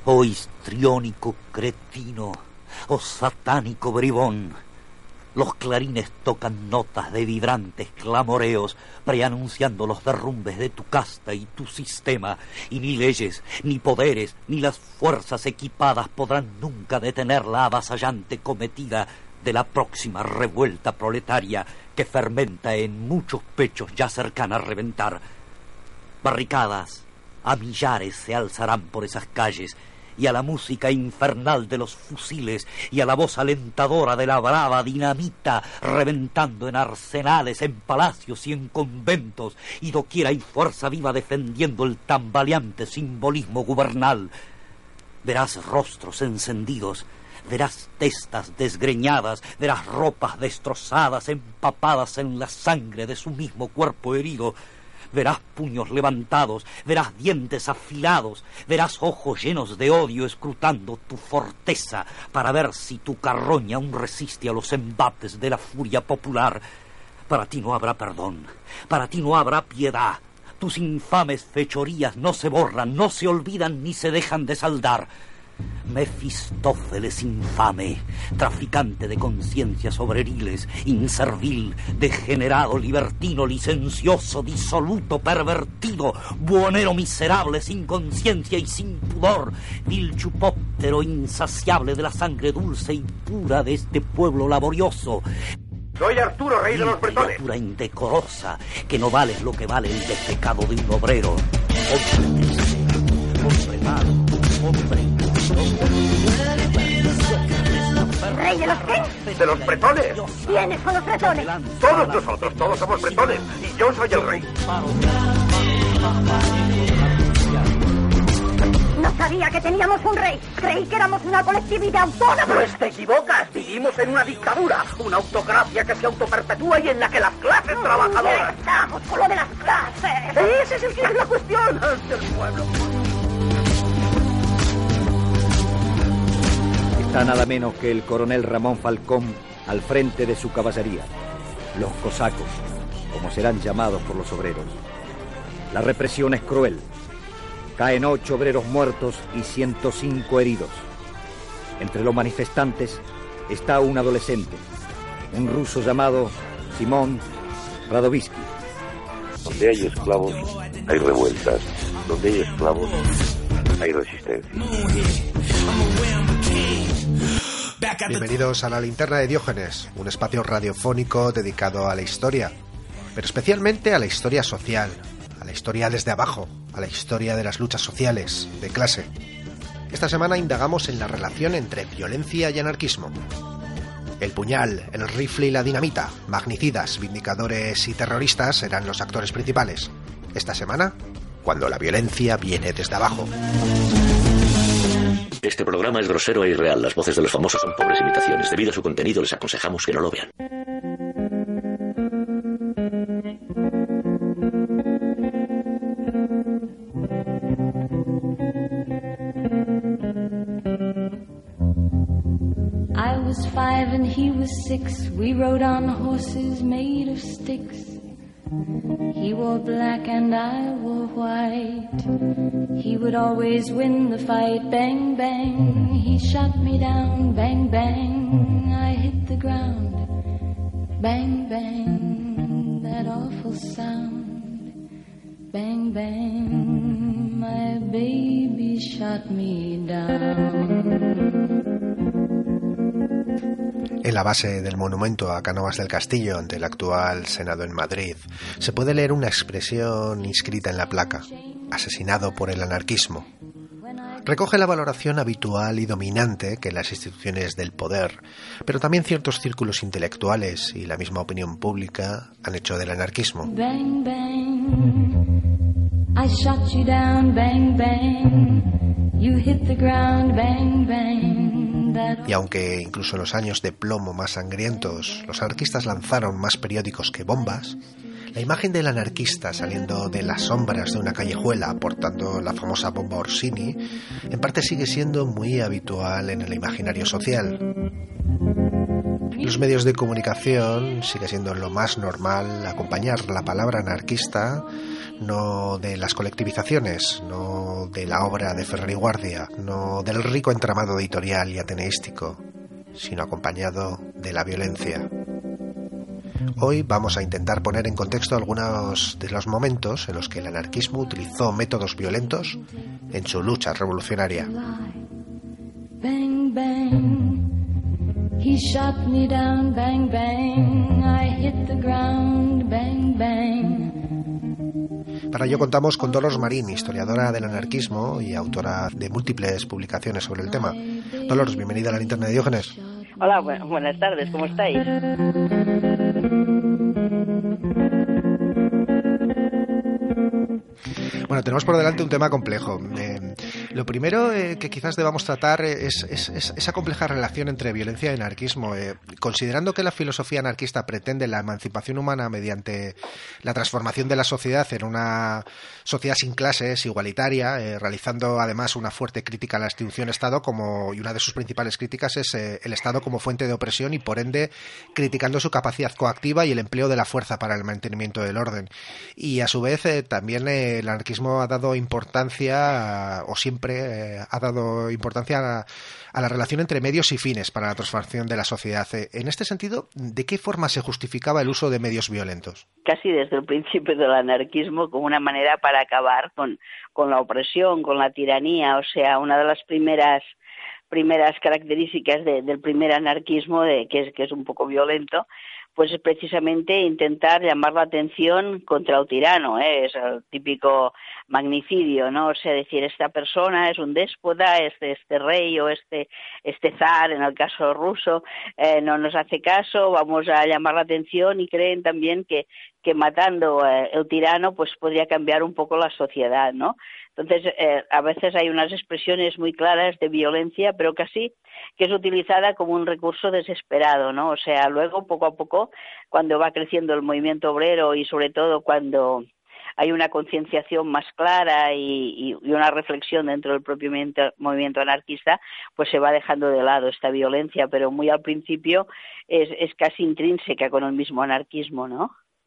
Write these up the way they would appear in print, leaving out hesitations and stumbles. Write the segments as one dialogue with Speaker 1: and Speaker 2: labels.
Speaker 1: Oh histriónico cretino, oh satánico bribón, los clarines tocan notas de vibrantes clamoreos, preanunciando los derrumbes de tu casta y tu sistema, y ni leyes, ni poderes, ni las fuerzas equipadas podrán nunca detener la avasallante cometida de la próxima revuelta proletaria que fermenta en muchos pechos ya cercana a reventar. Barricadas a millares se alzarán por esas calles, y a la música infernal de los fusiles y a la voz alentadora de la brava dinamita reventando en arsenales, en palacios y en conventos, y doquiera hay fuerza viva defendiendo el tambaleante simbolismo gubernal. Verás rostros encendidos, verás testas desgreñadas, verás ropas destrozadas, empapadas en la sangre de su mismo cuerpo herido. Verás puños levantados, verás dientes afilados, verás ojos llenos de odio escrutando tu forteza para ver si tu carroña aún resiste a los embates de la furia popular. Para ti no habrá perdón, para ti no habrá piedad. Tus infames fechorías no se borran, no se olvidan ni se dejan de saldar. Mefistófeles infame, traficante de conciencias obreriles, inservil, degenerado, libertino, licencioso, disoluto, pervertido, buhonero miserable, sin conciencia y sin pudor, vil chupóptero insaciable de la sangre dulce y pura de este pueblo laborioso.
Speaker 2: Soy Arturo, rey de los bretones.
Speaker 1: Criatura indecorosa, que no vales lo que vale el despecado de un obrero. Hombre malo, hombre.
Speaker 3: ¿Rey de los qué?
Speaker 2: ¿De los bretones?
Speaker 3: ¿Quiénes son los bretones?
Speaker 2: Todos nosotros, todos somos bretones. Y yo soy el rey.
Speaker 3: No sabía que teníamos un rey. Creí que éramos una colectividad autónoma.
Speaker 2: Pues te equivocas. Vivimos en una dictadura. Una autocracia que se autoperpetúa y en la que las clases trabajadoras...
Speaker 3: Estamos con lo de las clases.
Speaker 2: Ese es el que es la cuestión del pueblo.
Speaker 4: Está nada menos que el coronel Ramón Falcón al frente de su caballería, los cosacos, como serán llamados por los obreros. La represión es cruel. Caen 8 obreros muertos y 105 heridos. Entre los manifestantes está un adolescente, un ruso llamado Simón Radovisky.
Speaker 5: Donde hay esclavos, hay revueltas. Donde hay esclavos, hay resistencia.
Speaker 6: Bienvenidos a La Linterna de Diógenes, un espacio radiofónico dedicado a la historia, pero especialmente a la historia social, a la historia desde abajo, a la historia de las luchas sociales, de clase. Esta semana indagamos en la relación entre violencia y anarquismo. El puñal, el rifle y la dinamita, magnicidas, vindicadores y terroristas serán los actores principales. Esta semana, cuando la violencia viene desde abajo.
Speaker 7: Este programa es grosero e irreal. Las voces de los famosos son pobres imitaciones. Debido a su contenido, les aconsejamos que no lo vean.
Speaker 8: I was 5 and he was 6. We rode on horses made of sticks. He wore black and I wore white. He would always win the fight. Bang, bang, he shot me down. Bang, bang, I hit the ground. Bang, bang, that awful sound. Bang, bang, my baby shot me down.
Speaker 6: En la base del monumento a Cánovas del Castillo, ante el actual Senado en Madrid, se puede leer una expresión inscrita en la placa: asesinado por el anarquismo. Recoge la valoración habitual y dominante que las instituciones del poder, pero también ciertos círculos intelectuales y la misma opinión pública han hecho del anarquismo.
Speaker 8: Bang, bang, I shot you down. Bang, bang, you hit the ground. Bang, bang.
Speaker 6: Y aunque incluso en los años de plomo más sangrientos los anarquistas lanzaron más periódicos que bombas, la imagen del anarquista saliendo de las sombras de una callejuela portando la famosa bomba Orsini en parte sigue siendo muy habitual en el imaginario social. Los medios de comunicación sigue siendo lo más normal acompañar la palabra anarquista, no de las colectivizaciones, no de la obra de Ferrer y Guardia, no del rico entramado editorial y ateneístico, sino acompañado de la violencia. Hoy vamos a intentar poner en contexto algunos de los momentos en los que el anarquismo utilizó métodos violentos en su lucha revolucionaria.
Speaker 8: Bang, bang. He shot me down, bang, bang. I hit the ground, bang, bang.
Speaker 6: Para ello contamos con Dolors Marín, historiadora del anarquismo y autora de múltiples publicaciones sobre el tema. Dolors, bienvenida a la Linterna de Diógenes.
Speaker 9: Hola, buenas tardes, ¿cómo estáis?
Speaker 6: Bueno, tenemos por delante un tema complejo. Lo primero que quizás debamos tratar es esa compleja relación entre violencia y anarquismo. Considerando que la filosofía anarquista pretende la emancipación humana mediante la transformación de la sociedad en una sociedad sin clases, igualitaria, realizando además una fuerte crítica a la institución-Estado, y una de sus principales críticas es el Estado como fuente de opresión y, por ende, criticando su capacidad coactiva y el empleo de la fuerza para el mantenimiento del orden. Y, a su vez, también el anarquismo ha dado importancia, o siempre ha dado importancia a la relación entre medios y fines para la transformación de la sociedad. En este sentido, ¿de qué forma se justificaba el uso de medios violentos?
Speaker 9: Casi desde el principio del anarquismo como una manera para acabar con la opresión, con la tiranía. O sea, una de las primeras características del primer anarquismo, que es un poco violento, pues es precisamente intentar llamar la atención contra el tirano, es el típico magnicidio, ¿no? O sea, decir, esta persona es un déspota, este rey o este zar, en el caso ruso, no nos hace caso, vamos a llamar la atención, y creen también que matando el tirano pues podría cambiar un poco la sociedad, ¿no? Entonces, a veces hay unas expresiones muy claras de violencia, pero casi que es utilizada como un recurso desesperado, ¿no? O sea, luego, poco a poco, cuando va creciendo el movimiento obrero y sobre todo cuando hay una concienciación más clara y una reflexión dentro del propio movimiento anarquista, pues se va dejando de lado esta violencia, pero muy al principio es casi intrínseca con el mismo anarquismo, ¿no?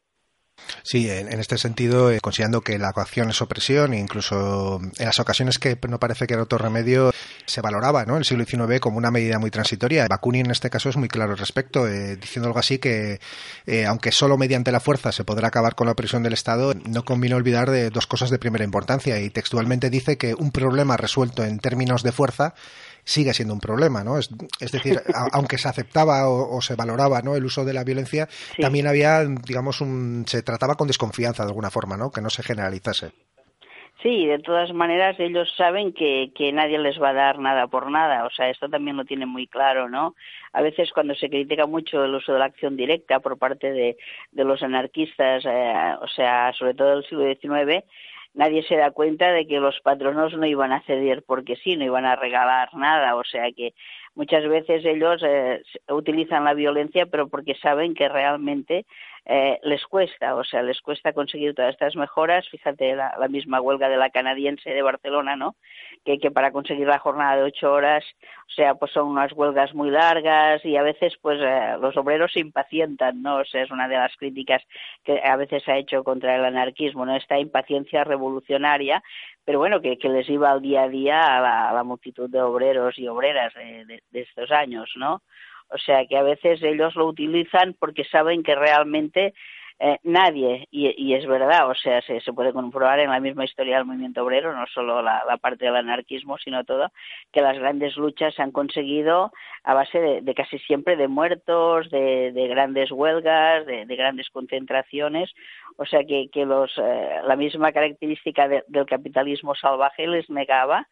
Speaker 6: Sí, en este sentido, considerando que la coacción es opresión, e incluso en las ocasiones que no parece que era otro remedio, se valoraba, ¿no?, en el siglo XIX como una medida muy transitoria. Bakunin en este caso es muy claro al respecto, diciendo algo así que, aunque solo mediante la fuerza se podrá acabar con la opresión del Estado, no conviene olvidar de dos cosas de primera importancia, y textualmente dice que un problema resuelto en términos de fuerza sigue siendo un problema, ¿no? Es decir, aunque se aceptaba o se valoraba, ¿no?, el uso de la violencia, sí, también había, digamos, se trataba con desconfianza de alguna forma, ¿no?, que no se generalizase.
Speaker 9: Sí, de todas maneras ellos saben que nadie les va a dar nada por nada, o sea, esto también lo tienen muy claro, ¿no? A veces cuando se critica mucho el uso de la acción directa por parte de los anarquistas, o sea, sobre todo del siglo XIX, nadie se da cuenta de que los patronos no iban a ceder porque sí, no iban a regalar nada, o sea que muchas veces ellos utilizan la violencia, pero porque saben que realmente les cuesta, o sea, les cuesta conseguir todas estas mejoras. Fíjate, la misma huelga de la canadiense de Barcelona, ¿no?, que para conseguir la jornada de 8 horas, o sea, pues son unas huelgas muy largas y a veces pues los obreros se impacientan, ¿no? O sea, es una de las críticas que a veces se ha hecho contra el anarquismo, ¿no?, esta impaciencia revolucionaria, pero bueno, que les iba al día a día a la multitud de obreros y obreras de estos años, ¿no? O sea, que a veces ellos lo utilizan porque saben que realmente nadie, y es verdad, o sea, se puede comprobar en la misma historia del movimiento obrero, no solo la parte del anarquismo, sino todo, que las grandes luchas se han conseguido a base de casi siempre de muertos, de grandes huelgas, de grandes concentraciones. O sea que la misma característica del capitalismo salvaje les negaba,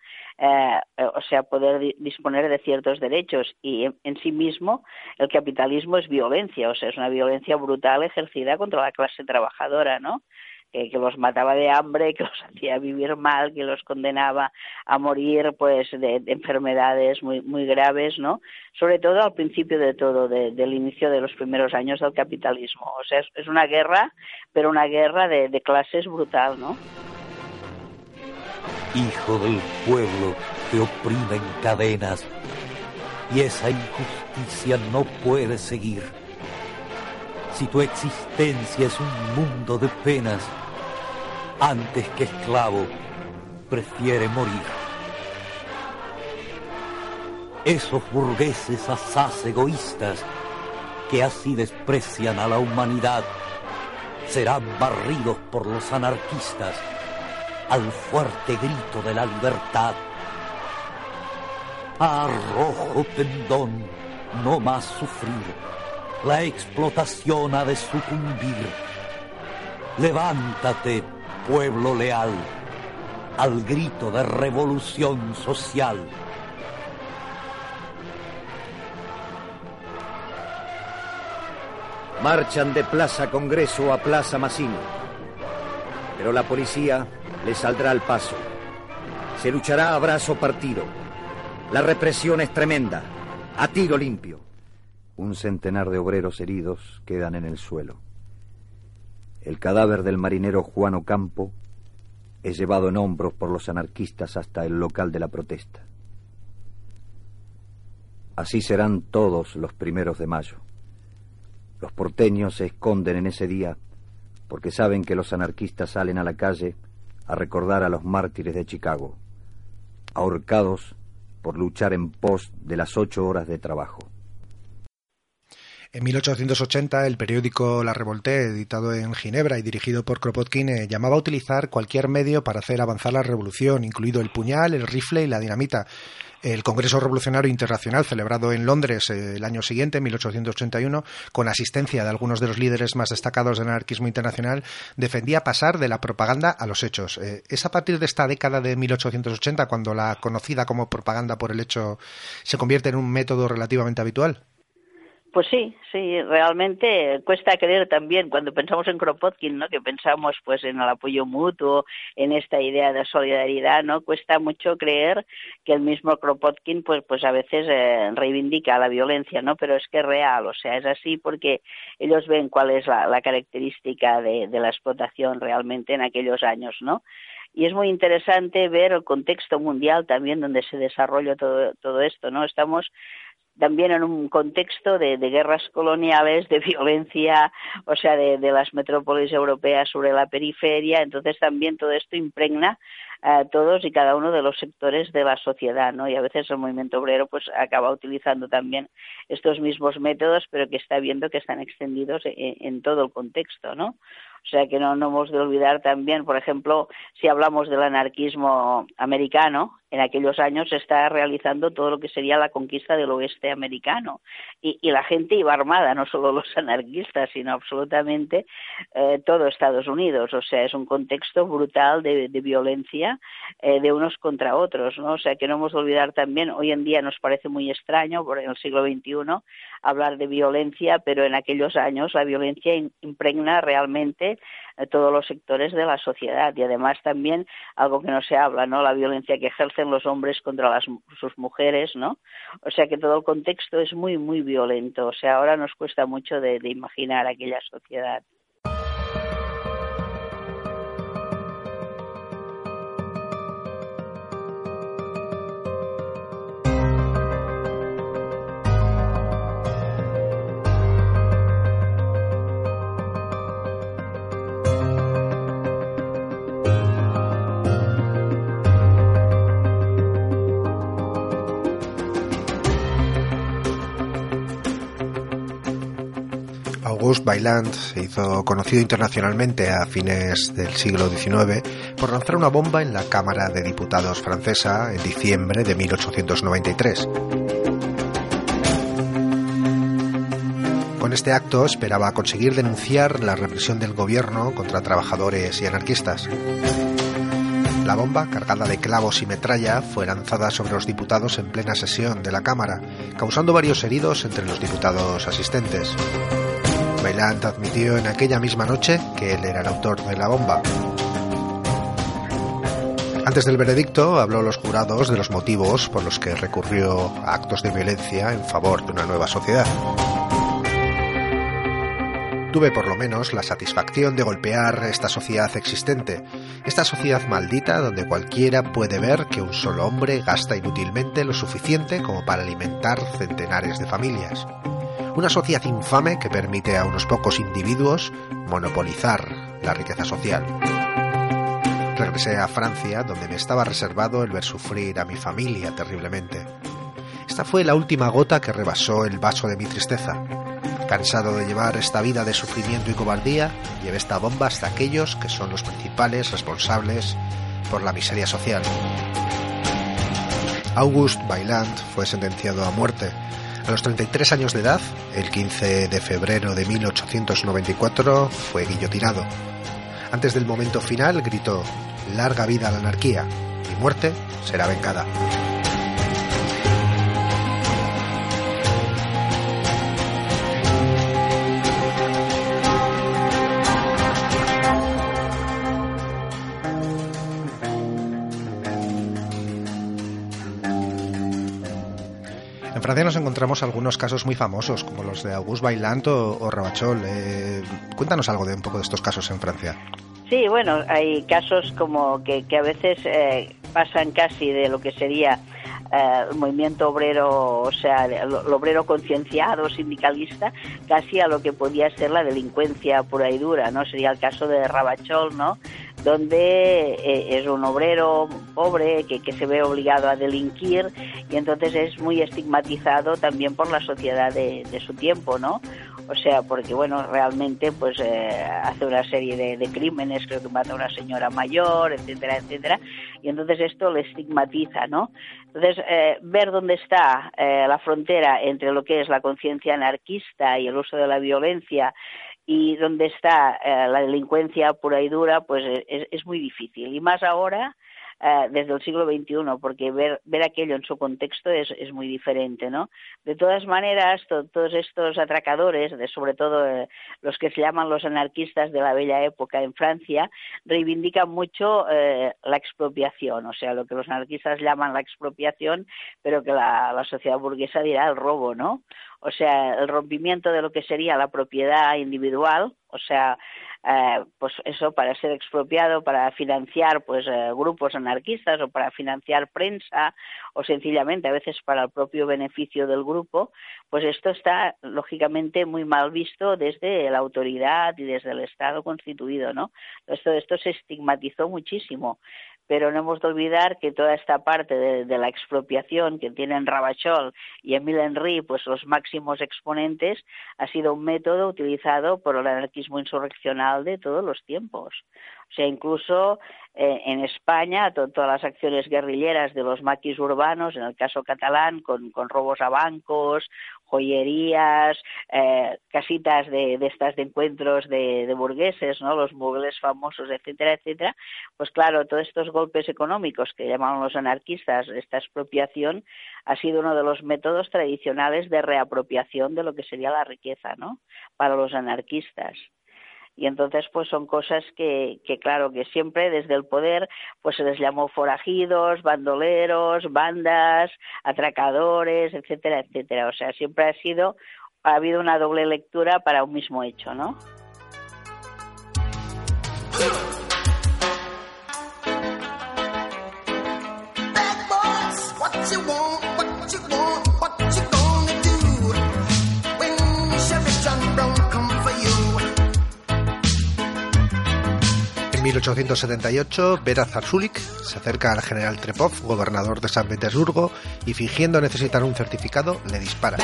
Speaker 9: o sea, poder disponer de ciertos derechos, y en sí mismo el capitalismo es violencia, o sea, es una violencia brutal ejercida contra la clase trabajadora, ¿no? Que los mataba de hambre, que los hacía vivir mal, que los condenaba a morir pues de enfermedades muy muy graves, ¿no? Sobre todo al principio de todo, del inicio de los primeros años del capitalismo. O sea, es una guerra, pero una guerra de clases brutal, ¿no?
Speaker 1: Hijo del pueblo, te oprime en cadenas y esa injusticia no puede seguir. Si tu existencia es un mundo de penas, antes que esclavo, prefiere morir. Esos burgueses asaz egoístas que así desprecian a la humanidad serán barridos por los anarquistas al fuerte grito de la libertad. ¡Ah, rojo pendón, no más sufrir! La explotación ha de sucumbir. Levántate, pueblo leal, al grito de revolución social.
Speaker 4: Marchan de Plaza Congreso a Plaza Massimo, pero la policía les saldrá al paso. Se luchará a brazo partido. La represión es tremenda, a tiro limpio. Un centenar de obreros heridos quedan en el suelo. El cadáver del marinero Juan Ocampo es llevado en hombros por los anarquistas hasta el local de la protesta. Así serán todos los 1 de mayo. Los porteños se esconden en ese día porque saben que los anarquistas salen a la calle a recordar a los mártires de Chicago, ahorcados por luchar en pos de las 8 horas de trabajo.
Speaker 6: En 1880, el periódico La Revolte, editado en Ginebra y dirigido por Kropotkin, llamaba a utilizar cualquier medio para hacer avanzar la revolución, incluido el puñal, el rifle y la dinamita. El Congreso Revolucionario Internacional, celebrado en Londres el año siguiente, 1881, con asistencia de algunos de los líderes más destacados del anarquismo internacional, defendía pasar de la propaganda a los hechos. ¿Es a partir de esta década de 1880 cuando la conocida como propaganda por el hecho se convierte en un método relativamente habitual?
Speaker 9: Pues sí, realmente cuesta creer también cuando pensamos en Kropotkin, ¿no? Que pensamos pues en el apoyo mutuo, en esta idea de solidaridad, ¿no? Cuesta mucho creer que el mismo Kropotkin pues a veces reivindica la violencia, ¿no? Pero es que es real, o sea, es así porque ellos ven cuál es la característica de la explotación realmente en aquellos años, ¿no? Y es muy interesante ver el contexto mundial también donde se desarrolla todo esto, ¿no? Estamos también en un contexto de guerras coloniales, de violencia, o sea, de las metrópolis europeas sobre la periferia. Entonces también todo esto impregna a todos y cada uno de los sectores de la sociedad, ¿no? Y a veces el movimiento obrero pues acaba utilizando también estos mismos métodos, pero que está viendo que están extendidos en todo el contexto, ¿no? O sea que no hemos de olvidar también, por ejemplo, si hablamos del anarquismo americano, en aquellos años se está realizando todo lo que sería la conquista del oeste americano. Y la gente iba armada, no solo los anarquistas, sino absolutamente todo Estados Unidos. O sea, es un contexto brutal de violencia de unos contra otros, ¿no? O sea que no hemos de olvidar también, hoy en día nos parece muy extraño, en el siglo XXI, hablar de violencia, pero en aquellos años la violencia impregna realmente todos los sectores de la sociedad. Y además también algo que no se habla, ¿no? La violencia que ejercen los hombres contra sus mujeres, ¿no? O sea que todo el contexto es muy, muy violento. O sea, ahora nos cuesta mucho de imaginar aquella sociedad.
Speaker 6: Auguste Vaillant se hizo conocido internacionalmente a fines del siglo XIX por lanzar una bomba en la Cámara de Diputados francesa en diciembre de 1893. Con este acto esperaba conseguir denunciar la represión del gobierno contra trabajadores y anarquistas. La bomba, cargada de clavos y metralla, fue lanzada sobre los diputados en plena sesión de la Cámara, causando varios heridos entre los diputados asistentes. Vaillant admitió en aquella misma noche que él era el autor de la bomba. Antes del veredicto, habló a los jurados de los motivos por los que recurrió a actos de violencia en favor de una nueva sociedad. obtuve por lo menos la satisfacción de golpear esta sociedad existente, esta sociedad maldita donde cualquiera puede ver que un solo hombre gasta inútilmente lo suficiente como para alimentar centenares de familias. Una sociedad infame que permite a unos pocos individuos monopolizar la riqueza social. Regresé a Francia, donde me estaba reservado el ver sufrir a mi familia terriblemente. Esta fue la última gota que rebasó el vaso de mi tristeza. Cansado de llevar esta vida de sufrimiento y cobardía, llevé esta bomba hasta aquellos que son los principales responsables por la miseria social. Auguste Vaillant fue sentenciado a muerte. A los 33 años de edad, el 15 de febrero de 1894, fue guillotinado. Antes del momento final, gritó: «Larga vida a la anarquía, mi muerte será vengada». En Francia nos encontramos algunos casos muy famosos, como los de Auguste Vaillant o Ravachol. Cuéntanos algo de un poco de estos casos en Francia.
Speaker 9: Sí, bueno, hay casos como que a veces pasan casi de lo que sería el movimiento obrero, o sea, el obrero concienciado, sindicalista, casi a lo que podía ser la delincuencia pura y dura, ¿no? Sería el caso de Ravachol, ¿no?, donde es un obrero pobre que se ve obligado a delinquir y entonces es muy estigmatizado también por la sociedad de su tiempo, ¿no? O sea, porque, bueno, realmente pues hace una serie de crímenes, creo que mata a una señora mayor, etcétera, etcétera, y entonces esto le estigmatiza, ¿no? Entonces, ver dónde está la frontera entre lo que es la conciencia anarquista y el uso de la violencia y dónde está la delincuencia pura y dura, pues es muy difícil. Y más ahora, desde el siglo XXI, porque ver aquello en su contexto es muy diferente, ¿no? De todas maneras, todos estos atracadores, sobre todo los que se llaman los anarquistas de la bella época en Francia, reivindican mucho la expropiación, o sea, lo que los anarquistas llaman la expropiación, pero que la sociedad burguesa dirá el robo, ¿no? O sea, el rompimiento de lo que sería la propiedad individual, o sea, pues eso, para ser expropiado, para financiar pues grupos anarquistas o para financiar prensa o sencillamente a veces para el propio beneficio del grupo, pues esto está lógicamente muy mal visto desde la autoridad y desde el Estado constituido, ¿no? Esto se estigmatizó muchísimo. Pero no hemos de olvidar que toda esta parte de la expropiación que tienen Ravachol y Émile Henry, pues los máximos exponentes, ha sido un método utilizado por el anarquismo insurreccional de todos los tiempos. O sea, incluso en España, todas las acciones guerrilleras de los maquis urbanos, en el caso catalán, con robos a bancos, joyerías, casitas de estas de encuentros de burgueses, ¿no?, los muebles famosos, etcétera, etcétera, pues claro, todos estos golpes económicos que llamaban los anarquistas, esta expropiación, ha sido uno de los métodos tradicionales de reapropiación de lo que sería la riqueza, ¿no?, para los anarquistas. Y entonces pues son cosas que claro, que siempre desde el poder pues se les llamó forajidos, bandoleros, bandas, atracadores, etcétera, etcétera. O sea, siempre ha habido una doble lectura para un mismo hecho, ¿no?
Speaker 6: En 1878, Vera Zarzulik se acerca al general Trepov, gobernador de San Petersburgo, y fingiendo necesitar un certificado, le dispara.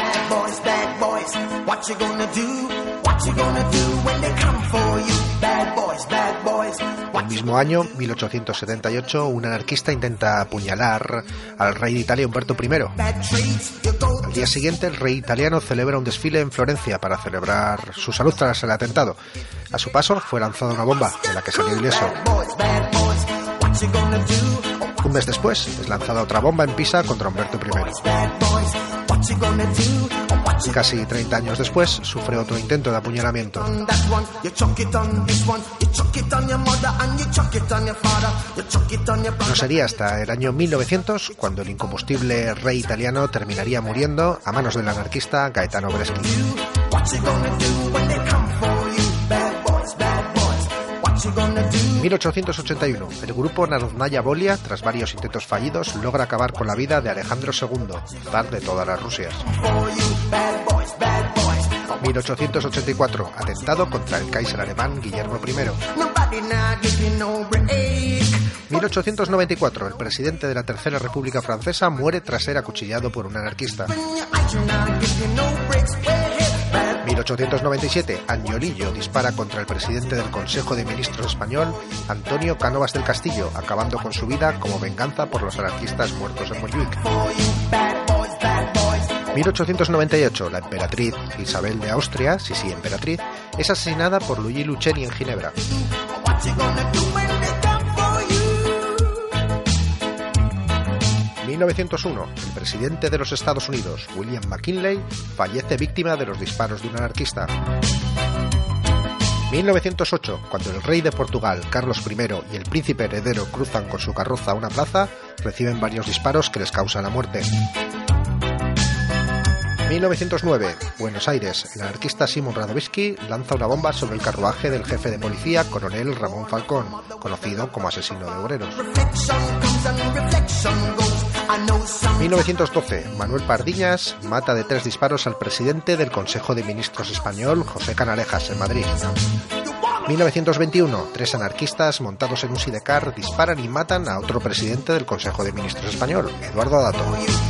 Speaker 6: El mismo año, 1878, un anarquista intenta apuñalar al rey de Italia, Humberto I. Al día siguiente, el rey italiano celebra un desfile en Florencia para celebrar su salud tras el atentado. A su paso, fue lanzada una bomba, de la que salió ileso. Un mes después, es lanzada otra bomba en Pisa contra Humberto I. Casi 30 años después, sufre otro intento de apuñalamiento. No sería hasta el año 1900 cuando el incombustible rey italiano terminaría muriendo a manos del anarquista Gaetano Bresci. 1881. El grupo Narodnaya Volia, tras varios intentos fallidos, logra acabar con la vida de Alejandro II, zar de todas las Rusias. 1884. Atentado contra el Kaiser alemán Guillermo I. 1894. El presidente de la Tercera República Francesa muere tras ser acuchillado por un anarquista. 1897. Angiolillo dispara contra el presidente del Consejo de Ministros español, Antonio Cánovas del Castillo, acabando con su vida como venganza por los anarquistas muertos en Montjuic. 1898. La emperatriz Isabel de Austria, sí, emperatriz, es asesinada por Louis Lucchesi en Ginebra. 1901. El presidente de los Estados Unidos, William McKinley, fallece víctima de los disparos de un anarquista. 1908. Cuando el rey de Portugal, Carlos I, y el príncipe heredero cruzan con su carroza una plaza, reciben varios disparos que les causan la muerte. 1909. Buenos Aires. El anarquista Simon Radovisky lanza una bomba sobre el carruaje del jefe de policía, coronel Ramón Falcón, conocido como asesino de obreros. 1912. Manuel Pardiñas mata de 3 disparos al presidente del Consejo de Ministros español, José Canalejas, en Madrid. 1921. 3 anarquistas montados en un sidecar disparan y matan a otro presidente del Consejo de Ministros español, Eduardo Adato.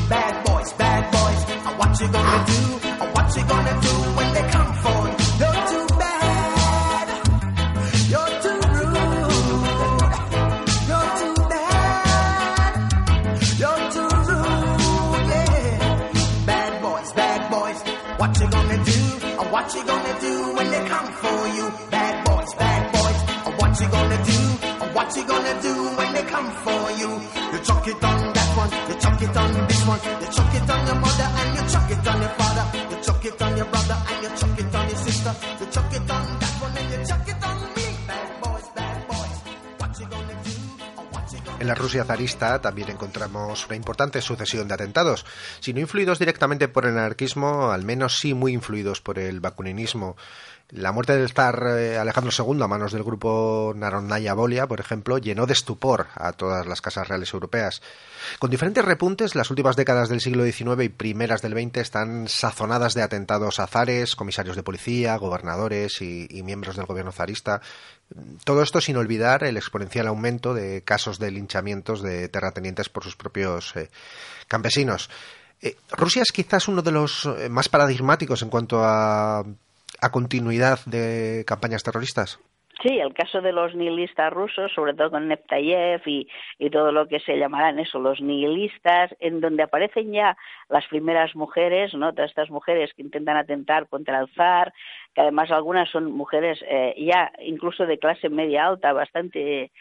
Speaker 6: En la Rusia zarista también encontramos una importante sucesión de atentados, si no influidos directamente por el anarquismo, al menos sí muy influidos por el bakuninismo. La muerte del zar Alejandro II a manos del grupo Narodnaya Volia, por ejemplo, llenó de estupor a todas las casas reales europeas. Con diferentes repuntes, las últimas décadas del siglo XIX y primeras del XX están sazonadas de atentados a zares, comisarios de policía, gobernadores y miembros del gobierno zarista. Todo esto sin olvidar el exponencial aumento de casos de linchamientos de terratenientes por sus propios campesinos. Rusia es quizás uno de los más paradigmáticos en cuanto a continuidad de campañas terroristas.
Speaker 9: Sí, el caso de los nihilistas rusos, sobre todo con Neptayev y todo lo que se llamarán eso, los nihilistas, en donde aparecen ya las primeras mujeres, ¿no? Todas estas mujeres que intentan atentar contra el zar, que además algunas son mujeres ya incluso de clase media alta, bastante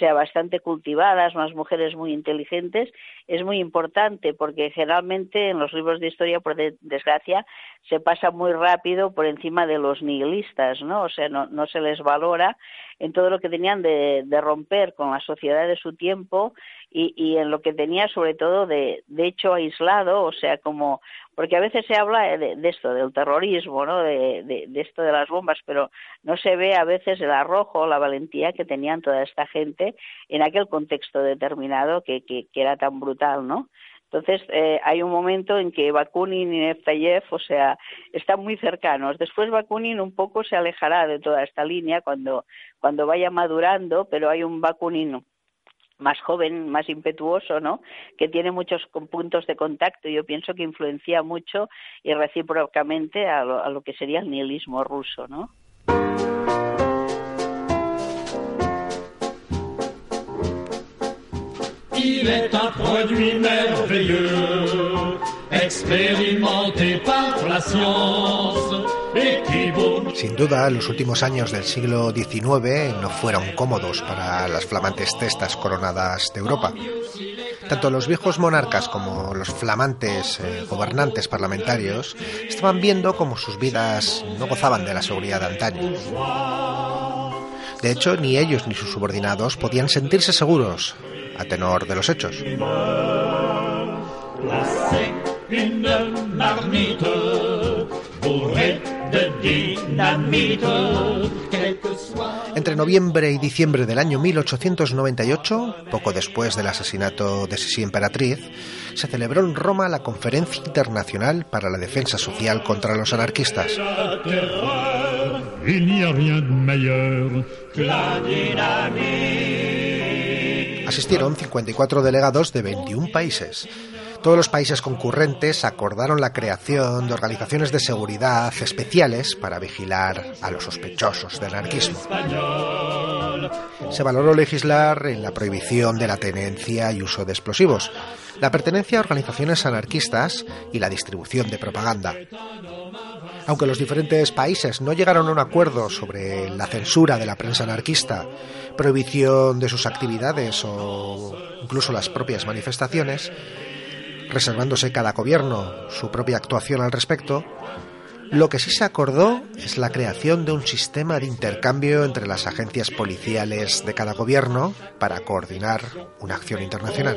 Speaker 9: cultivadas, unas mujeres muy inteligentes. Es muy importante porque generalmente en los libros de historia, por desgracia, se pasa muy rápido por encima de los nihilistas, ¿no? O sea, no se les valora en todo lo que tenían de romper con la sociedad de su tiempo y en lo que tenía sobre todo de hecho aislado, o sea, como porque a veces se habla de esto, del terrorismo, ¿no? De esto de las bombas, pero no se ve a veces el arrojo, la valentía que tenían toda esta gente en aquel contexto determinado que era tan brutal, ¿no? Entonces, hay un momento en que Bakunin y Neptayev, o sea, están muy cercanos. Después Bakunin un poco se alejará de toda esta línea cuando vaya madurando, pero hay un Bakunin más joven, más impetuoso, ¿no?, que tiene muchos puntos de contacto y yo pienso que influencia mucho y recíprocamente a lo que sería el nihilismo ruso, ¿no?
Speaker 10: Il est un produit merveilleux, expérimenté par la science.
Speaker 6: Sin duda, los últimos años del siglo XIX no fueron cómodos para las flamantes testas coronadas de Europa. Tanto los viejos monarcas como los flamantes gobernantes parlamentarios estaban viendo como sus vidas no gozaban de la seguridad de antaño. De hecho, ni ellos ni sus subordinados podían sentirse seguros, a tenor de los hechos.
Speaker 10: de dynamite.
Speaker 6: Entre noviembre y diciembre del año 1898, poco después del asesinato de Sisi Emperatriz, se celebró en Roma la Conferencia Internacional para la Defensa Social contra los Anarquistas. Asistieron 54 delegados de 21 países. Todos los países concurrentes acordaron la creación de organizaciones de seguridad especiales para vigilar a los sospechosos del anarquismo. Se valoró legislar en la prohibición de la tenencia y uso de explosivos, la pertenencia a organizaciones anarquistas y la distribución de propaganda. Aunque los diferentes países no llegaron a un acuerdo sobre la censura de la prensa anarquista, prohibición de sus actividades o incluso las propias manifestaciones, reservándose cada gobierno su propia actuación al respecto, lo que sí se acordó es la creación de un sistema de intercambio entre las agencias policiales de cada gobierno para coordinar una acción internacional.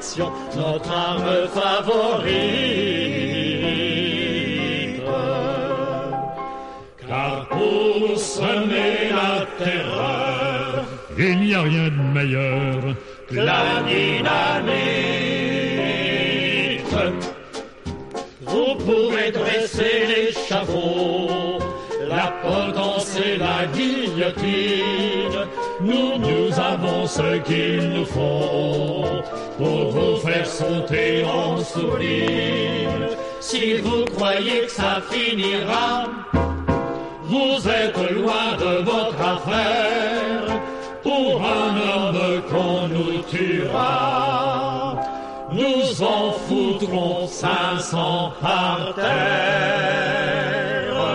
Speaker 10: Il n'y a rien de meilleur que la dynamite. Vous pouvez dresser l'échafaud, la potence et la guillotine. Nous avons ce qu'il nous faut pour vous faire sauter en sourdine. Si vous croyez que ça finira, vous êtes loin de votre affaire. Pour un homme qu'on nous tuera, nous en foutrons 500 par terre.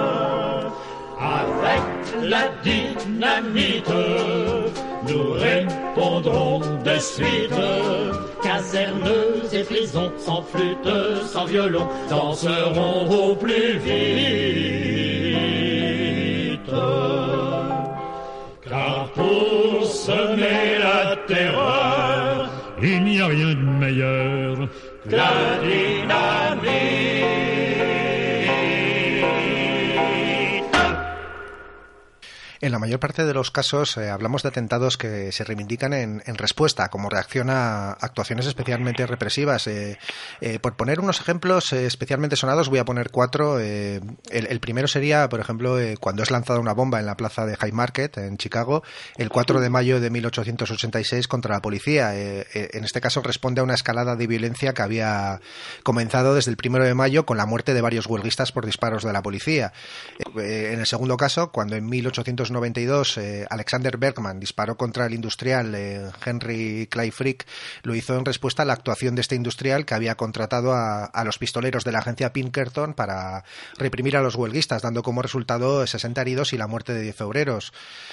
Speaker 10: Avec la dynamite, nous répondrons de suite. Casernes et prisons, sans flûte, sans violon, danseront au plus vite. Car pour semer la terreur, il n'y a rien de meilleur que la dynamite.
Speaker 6: En la mayor parte de los casos hablamos de atentados que se reivindican en respuesta, como reacción a actuaciones especialmente represivas. Por poner unos ejemplos especialmente sonados, voy a poner 4. El primero sería, por ejemplo, cuando es lanzada una bomba en la plaza de Haymarket, en Chicago, el 4 de mayo de 1886 contra la policía. En este caso responde a una escalada de violencia que había comenzado desde el 1 de mayo con la muerte de varios huelguistas por disparos de la policía. En el segundo caso, cuando en 1892 Alexander Bergman disparó contra el industrial Henry Clay Frick, lo hizo en respuesta a la actuación de este industrial que había contratado a los pistoleros de la agencia Pinkerton para reprimir a los huelguistas, dando como resultado 60 heridos y la muerte de 10 obreros.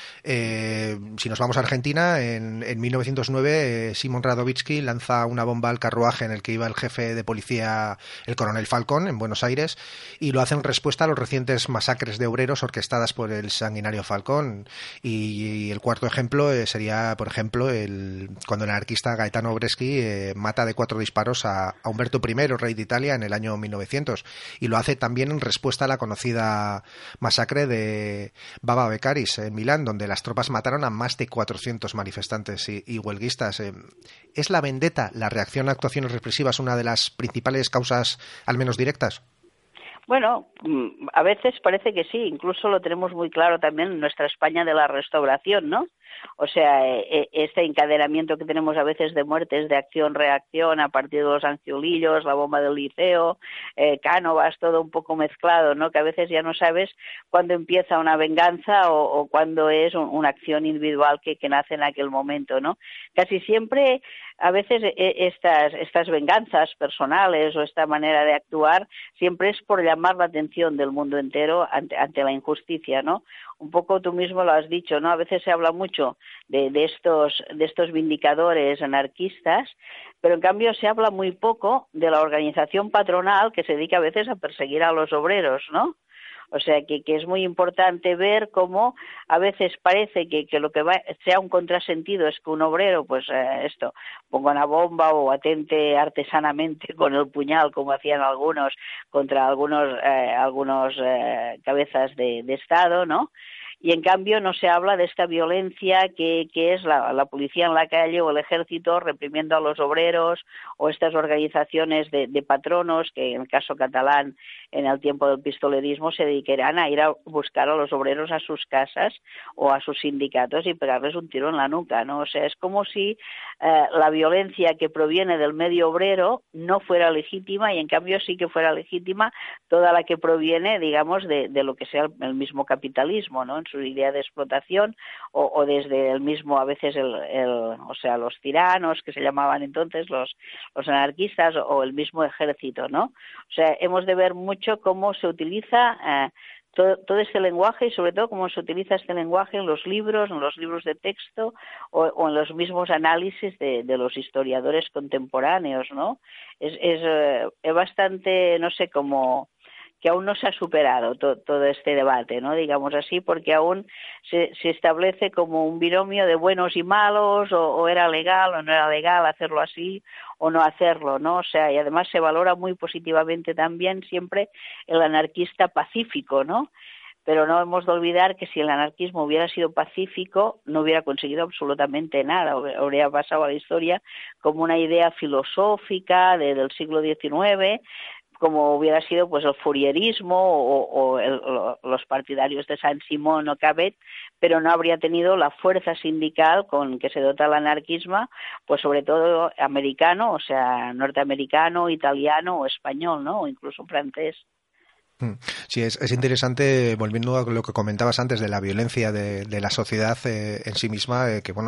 Speaker 6: Si nos vamos a Argentina, en 1909 Simón Radovitzky lanza una bomba al carruaje en el que iba el jefe de policía, el coronel Falcón, en Buenos Aires, y lo hace en respuesta a los recientes masacres de obreros orquestadas por el sanguinario Falcón. Y el cuarto ejemplo sería, por ejemplo, cuando el anarquista Gaetano Bresci mata de 4 disparos a Humberto I, rey de Italia, en el año 1900, y lo hace también en respuesta a la conocida masacre de Baba Beccaris en Milán, donde las tropas mataron a más de 400 manifestantes y huelguistas. ¿Es la vendetta, la reacción a actuaciones represivas, una de las principales causas, al menos directas?
Speaker 9: Bueno, a veces parece que sí, incluso lo tenemos muy claro también en nuestra España de la Restauración, ¿no? O sea, este encadenamiento que tenemos a veces de muertes de acción-reacción a partir de los Angiolillos, la bomba del Liceo, Cánovas, todo un poco mezclado, ¿no? Que a veces ya no sabes cuándo empieza una venganza o cuándo es una acción individual que nace en aquel momento, ¿no? Casi siempre, a veces estas venganzas personales o esta manera de actuar siempre es por llamar la atención del mundo entero ante la injusticia, ¿no? Un poco tú mismo lo has dicho, ¿no? A veces se habla mucho de estos vindicadores anarquistas, pero en cambio se habla muy poco de la organización patronal que se dedica a veces a perseguir a los obreros, ¿no? O sea que es muy importante ver cómo a veces parece que lo que sea un contrasentido es que un obrero, pues ponga una bomba o atente artesanamente con el puñal, como hacían algunos, contra algunos cabezas de Estado, ¿no? Y en cambio no se habla de esta violencia que es la policía en la calle o el ejército reprimiendo a los obreros, o estas organizaciones de patronos que en el caso catalán en el tiempo del pistolerismo se dedicarán a ir a buscar a los obreros a sus casas o a sus sindicatos y pegarles un tiro en la nuca, ¿no? O sea, es como si la violencia que proviene del medio obrero no fuera legítima, y en cambio sí que fuera legítima toda la que proviene, digamos, de lo que sea el mismo capitalismo, ¿no? En su idea de explotación, o desde el mismo, a veces o sea, los tiranos que se llamaban entonces los anarquistas, o el mismo ejército, ¿no? O sea, hemos de ver mucho cómo se utiliza todo este lenguaje, y sobre todo cómo se utiliza este lenguaje en los libros de texto, o en los mismos análisis de los historiadores contemporáneos, ¿no? Es bastante, no sé, como que aún no se ha superado todo este debate, ¿no? Digamos así, porque aún se establece como un binomio de buenos y malos, o era legal o no era legal hacerlo así o no hacerlo, ¿no? O sea, y además se valora muy positivamente también siempre el anarquista pacífico, ¿no? Pero no hemos de olvidar que si el anarquismo hubiera sido pacífico, no hubiera conseguido absolutamente nada, habría pasado a la historia como una idea filosófica del siglo XIX, como hubiera sido pues el fourierismo o los partidarios de Saint-Simon o Cabet, pero no habría tenido la fuerza sindical con que se dota el anarquismo, pues sobre todo americano, o sea, norteamericano, italiano o español, ¿no? O incluso francés.
Speaker 6: Sí, es interesante, volviendo a lo que comentabas antes de la violencia de la sociedad en sí misma, que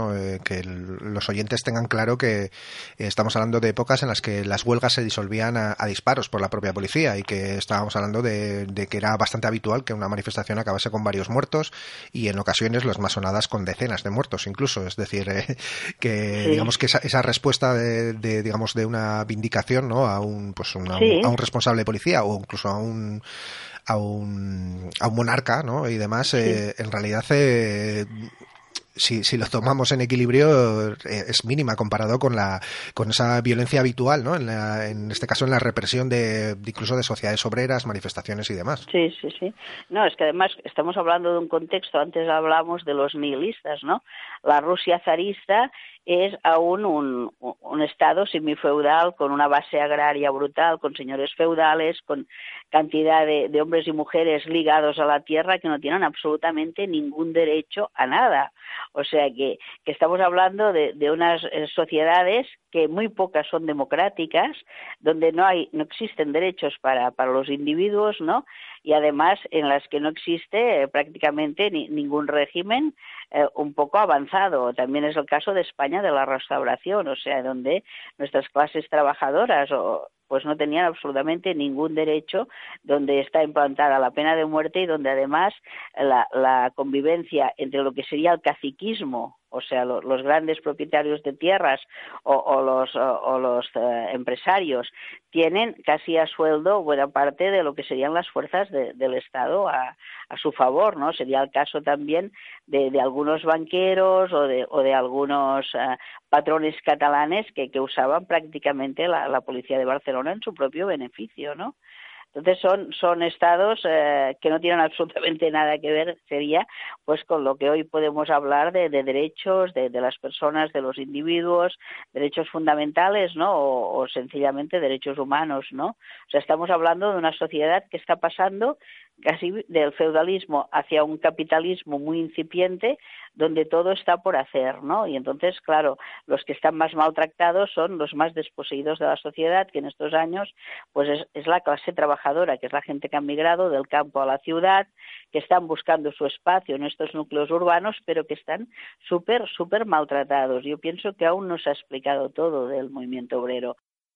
Speaker 6: los oyentes tengan claro que estamos hablando de épocas en las que las huelgas se disolvían a disparos por la propia policía, y que estábamos hablando de que era bastante habitual que una manifestación acabase con varios muertos, y en ocasiones las más sonadas con decenas de muertos incluso. Es decir, que sí, digamos que esa respuesta de una vindicación, ¿no?, a un responsable de policía, o incluso a un monarca, ¿no?, y demás, sí, en realidad si lo tomamos en equilibrio es mínima comparado con esa violencia habitual, ¿no?, en este caso en la represión incluso de sociedades obreras, manifestaciones y demás.
Speaker 9: Sí. No, es que además estamos hablando de un contexto, antes hablamos de los nihilistas, ¿no? La Rusia zarista es aún un estado semifeudal con una base agraria brutal, con señores feudales, con cantidad de hombres y mujeres ligados a la tierra que no tienen absolutamente ningún derecho a nada. O sea que estamos hablando de unas sociedades que muy pocas son democráticas, donde no existen derechos para los individuos, ¿no? Y además en las que no existe prácticamente ningún régimen un poco avanzado. También es el caso de España, de la Restauración, o sea, donde nuestras clases trabajadoras pues no tenían absolutamente ningún derecho, donde está implantada la pena de muerte, y donde además la convivencia entre lo que sería el caciquismo, o sea, los grandes propietarios de tierras o los empresarios, tienen casi a sueldo buena parte de lo que serían las fuerzas del Estado a su favor, ¿no? Sería el caso también de algunos banqueros o de algunos patrones catalanes que usaban prácticamente la policía de Barcelona en su propio beneficio, ¿no? Entonces son estados que no tienen absolutamente nada que ver, sería, pues con lo que hoy podemos hablar de derechos de las personas, de los individuos, derechos fundamentales, ¿no? O sencillamente derechos humanos, ¿no? O sea, estamos hablando de una sociedad que está pasando casi del feudalismo hacia un capitalismo muy incipiente, donde todo está por hacer, ¿no? Y entonces, claro, los que están más maltratados son los más desposeídos de la sociedad, que en estos años pues es la clase trabajadora, que es la gente que ha migrado del campo a la ciudad, que están buscando su espacio en estos núcleos urbanos, pero que están súper maltratados. Yo pienso que aún no se ha explicado todo del movimiento obrero.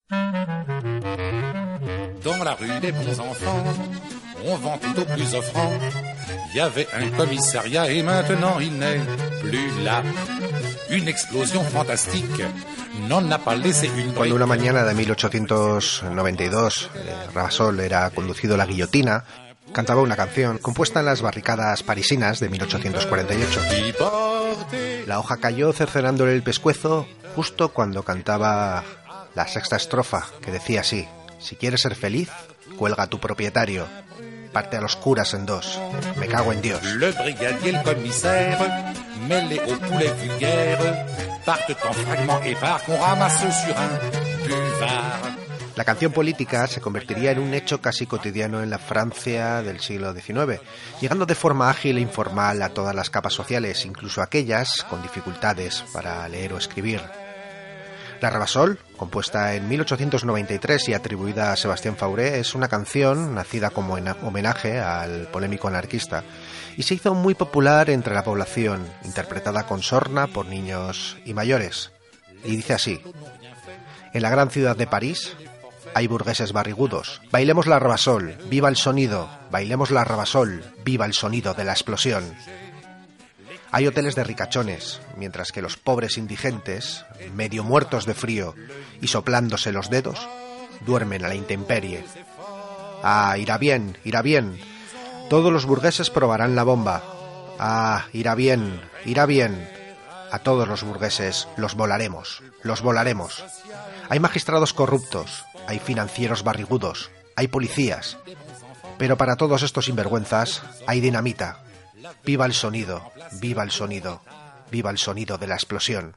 Speaker 11: Dans la rue des bons enfants, on vend tout au plus offrant. Il y avait un commissariat et maintenant il n'est plus là. Une explosion fantastique n'en a pas laissé une.
Speaker 6: Cuando una mañana de 1892 Rabasol era conducido a la guillotina, cantaba una canción compuesta en las barricadas parisinas de 1848. La hoja cayó cercenándole el pescuezo justo cuando cantaba la sexta estrofa, que decía así: si quieres ser feliz, cuelga a tu propietario, parte a los curas en dos, me cago en Dios.
Speaker 11: Le brigadier, le commissaire, mêlé au poulet vulgaire, partent en fragments épars qu'on ramasse sur un buvard.
Speaker 6: La canción política se convertiría en un hecho casi cotidiano en la Francia del siglo XIX, llegando de forma ágil e informal a todas las capas sociales, incluso aquellas con dificultades para leer o escribir. La Ravasol, compuesta en 1893 y atribuida a Sebastián Fauré, es una canción nacida como homenaje al polémico anarquista y se hizo muy popular entre la población, interpretada con sorna por niños y mayores. Y dice así: en la gran ciudad de París hay burgueses barrigudos. Bailemos la Ravasol, viva el sonido. Bailemos la Ravasol, viva el sonido de la explosión. Hay hoteles de ricachones, mientras que los pobres indigentes, medio muertos de frío y soplándose los dedos, duermen a la intemperie. Ah, irá bien, irá bien. Todos los burgueses probarán la bomba. Ah, irá bien, irá bien. A todos los burgueses los volaremos, los volaremos. Hay magistrados corruptos, hay financieros barrigudos, hay policías. Pero para todos estos sinvergüenzas hay dinamita. Viva el sonido, viva el sonido, viva el sonido de la explosión.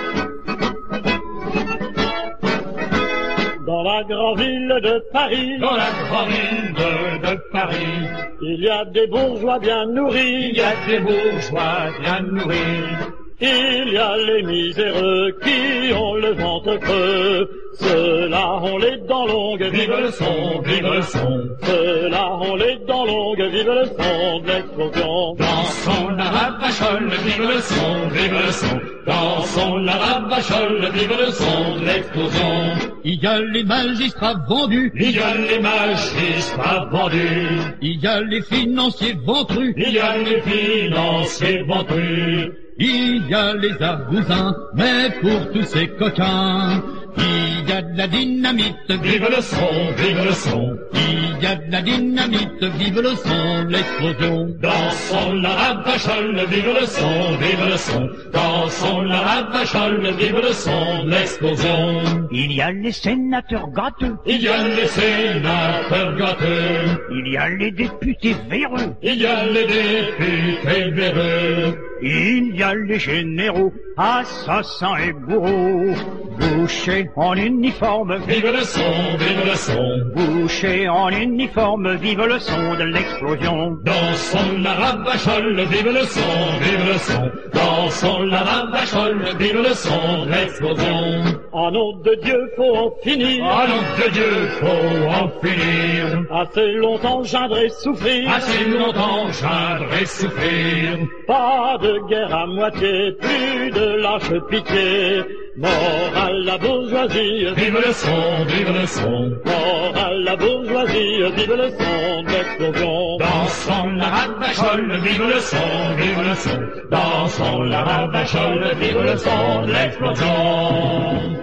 Speaker 10: Dans la grande ville de Paris, dans la grande ville de Paris, il y a des bourgeois bien nourris, il y a des bourgeois bien nourris. Il y a les miséreux qui ont le ventre creux, ceux-là ont les dents longues, vive le son, vive le son. Ceux-là ont les dents longues, vive le son de l'explosion. Dansons la ravachole, vive le son, vive le son. Dansons la ravachole, vive le son de l'explosion. Il y a les magistrats vendus, il y a les magistrats vendus. Il y a les financiers ventrus, il y a les financiers ventrus. Il y a les argousins, mais pour tous ces coquins, il y a de la dynamite, vive le son, vive le son. Il y a de la dynamite, vive le son, l'explosion. Dansons la ravachole, vive le son, vive le son. Dansons la ravachole, vive le son, l'explosion. Il y a les sénateurs gâteux, il y a les sénateurs gâteux. Il y a les députés véreux, il y a les députés véreux. Il y a les généraux, assassins et bourreaux, bouchés en uniforme, vive le son, vive le son. Bouchés en uniforme, vive le son de l'explosion. Dansons la ravachole, vive le son, vive le son. Dansons la ravachole, vive le son de l'explosion. En nom de Dieu, faut en finir. En nom de Dieu, faut en finir. Assez longtemps j'aimerais souffrir. Assez longtemps j'aimerais souffrir. Pas de guerre à moitié, plus de lâche pitié. Mort à la bourgeoisie, vive le son, vive le son. Mort à la bourgeoisie, vive le son de l'explosion. Dansons la ravachole, vive le son, vive le son. Dansons la ravachole, vive le son de l'explosion.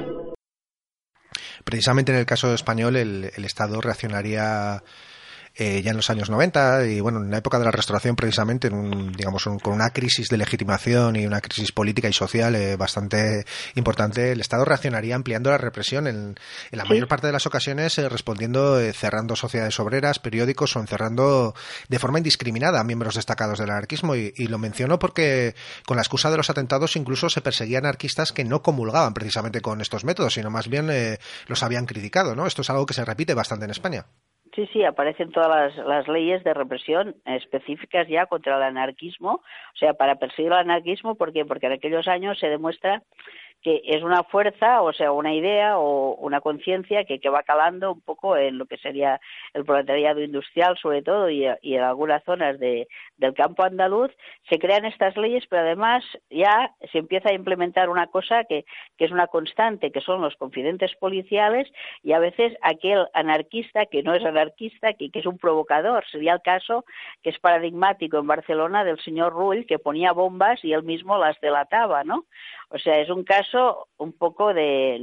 Speaker 6: Precisamente en el caso español el Estado reaccionaría ya en los años 90 y bueno, en la época de la Restauración precisamente, con una crisis de legitimación y una crisis política y social bastante importante, el Estado reaccionaría ampliando la represión en la mayor parte de las ocasiones, respondiendo cerrando sociedades obreras, periódicos o encerrando de forma indiscriminada a miembros destacados del anarquismo y lo menciono porque con la excusa de los atentados incluso se perseguían anarquistas que no comulgaban precisamente con estos métodos, sino más bien los habían criticado, ¿no? Esto es algo que se repite bastante en España.
Speaker 9: Sí, aparecen todas las leyes de represión específicas ya contra el anarquismo, o sea, para perseguir el anarquismo, ¿por qué? Porque en aquellos años se demuestra que es una fuerza, o sea, una idea o una conciencia que va calando un poco en lo que sería el proletariado industrial, sobre todo, y en algunas zonas del campo andaluz, se crean estas leyes, pero además ya se empieza a implementar una cosa que es una constante, que son los confidentes policiales, y a veces aquel anarquista que no es anarquista, que es un provocador. Sería el caso que es paradigmático en Barcelona del señor Rull, que ponía bombas y él mismo las delataba, ¿no? O sea, es un caso un poco de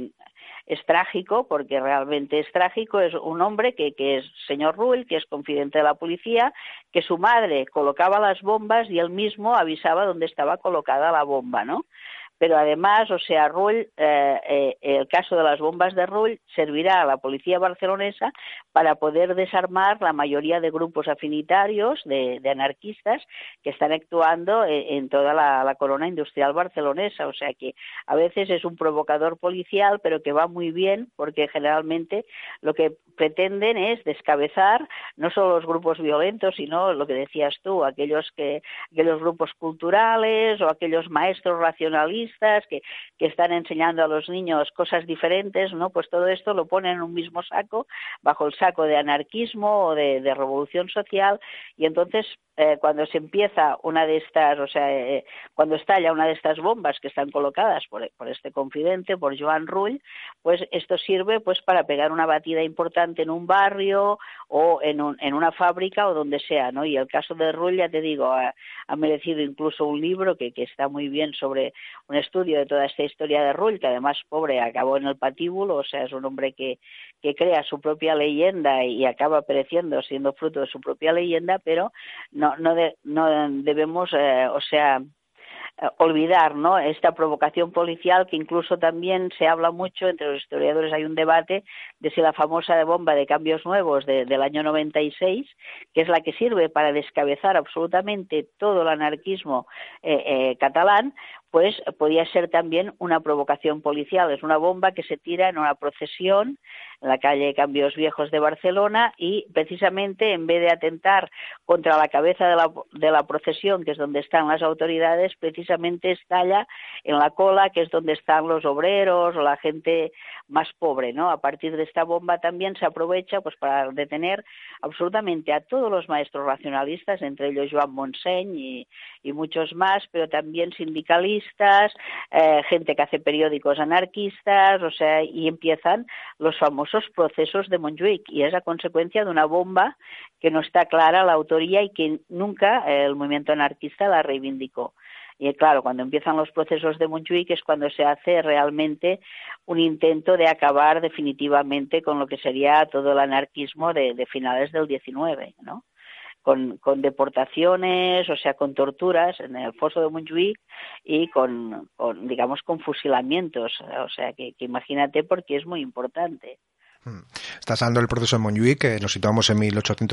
Speaker 9: es trágico, porque realmente es trágico. Es un hombre que es señor Rull, que es confidente de la policía, que su madre colocaba las bombas y él mismo avisaba dónde estaba colocada la bomba, ¿no? Pero además, o sea, Rull, el caso de las bombas de Rull servirá a la policía barcelonesa para poder desarmar la mayoría de grupos afinitarios de anarquistas que están actuando en toda la corona industrial barcelonesa. O sea que a veces es un provocador policial, pero que va muy bien, porque generalmente lo que pretenden es descabezar no solo los grupos violentos, sino lo que decías tú, aquellos grupos culturales o aquellos maestros racionalistas que están enseñando a los niños cosas diferentes, ¿no? Pues todo esto lo ponen en un mismo saco, bajo el saco de anarquismo o de revolución social, y entonces cuando se empieza una de estas, o sea, cuando estalla una de estas bombas que están colocadas por este confidente, por Joan Rull, pues esto sirve pues para pegar una batida importante en un barrio o en una fábrica o donde sea, ¿no? Y el caso de Rull, ya te digo, ha merecido incluso un libro que está muy bien sobre un estudio de toda esta historia de Rull, que además, pobre, acabó en el patíbulo. O sea, es un hombre que crea su propia leyenda y acaba pereciendo siendo fruto de su propia leyenda, pero no debemos, olvidar, ¿no?, esta provocación policial, que incluso también se habla mucho entre los historiadores. Hay un debate de si la famosa bomba de Cambios Nuevos del año 96, que es la que sirve para descabezar absolutamente todo el anarquismo catalán, pues podía ser también una provocación policial. Es una bomba que se tira en una procesión en la calle Cambios Viejos de Barcelona, y precisamente en vez de atentar contra la cabeza de la procesión, que es donde están las autoridades, precisamente estalla en la cola, que es donde están los obreros o la gente más pobre, ¿no? A partir de esta bomba también se aprovecha pues para detener absolutamente a todos los maestros racionalistas, entre ellos Joan Montseny y muchos más, pero también sindicalistas, gente que hace periódicos anarquistas, o sea, y empiezan los famosos procesos de Montjuïc, y es a consecuencia de una bomba que no está clara la autoría y que nunca el movimiento anarquista la reivindicó. Y claro, cuando empiezan los procesos de Montjuïc es cuando se hace realmente un intento de acabar definitivamente con lo que sería todo el anarquismo de finales del 19, ¿no? Con deportaciones, o sea, con torturas en el foso de Montjuïc y con fusilamientos. O sea, que imagínate, porque es muy importante.
Speaker 6: Estás hablando del proceso de Montjuïc, que nos situamos en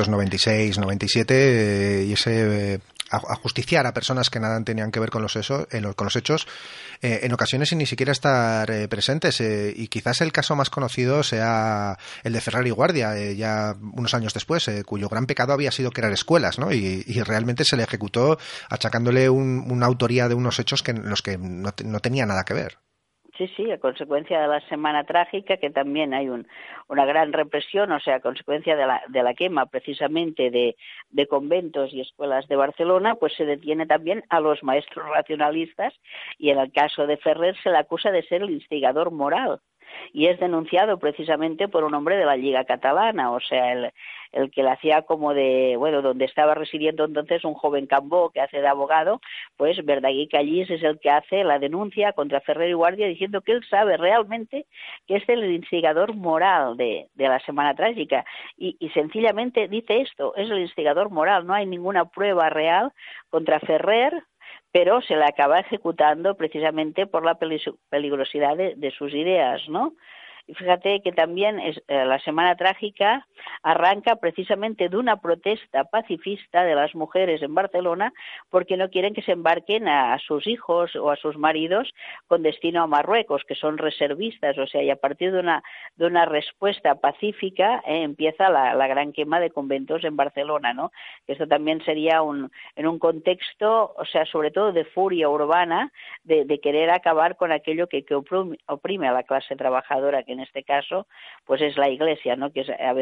Speaker 6: 1896-97, y ese ajusticiar a personas que nada tenían que ver con los hechos, en ocasiones sin ni siquiera estar presentes, y quizás el caso más conocido sea el de Ferrer y Guardia, ya unos años después, cuyo gran pecado había sido crear escuelas, ¿no? Y realmente se le ejecutó achacándole una autoría de unos hechos en los que no tenía nada que ver.
Speaker 9: Sí, a consecuencia de la Semana Trágica, que también hay una gran represión, o sea, a consecuencia de la quema precisamente de conventos y escuelas de Barcelona, pues se detiene también a los maestros racionalistas, y en el caso de Ferrer se le acusa de ser el instigador moral, y es denunciado precisamente por un hombre de la Lliga Catalana, o sea, el que le hacía como donde estaba residiendo entonces un joven Cambó, que hace de abogado, pues Verdaguer Callís es el que hace la denuncia contra Ferrer y Guardia, diciendo que él sabe realmente que es el instigador moral de la Semana Trágica, y sencillamente dice esto: es el instigador moral, no hay ninguna prueba real contra Ferrer, pero se la acaba ejecutando precisamente por la peligrosidad de sus ideas, ¿no? Y fíjate que también la Semana Trágica arranca precisamente de una protesta pacifista de las mujeres en Barcelona, porque no quieren que se embarquen a sus hijos o a sus maridos con destino a Marruecos, que son reservistas. O sea, y a partir de una respuesta pacífica empieza la gran quema de conventos en Barcelona, ¿no? Esto también sería en un contexto, o sea, sobre todo de furia urbana, de querer acabar con aquello que oprime a la clase trabajadora, que en este caso pues es la Iglesia, ¿no?, que es a veces uno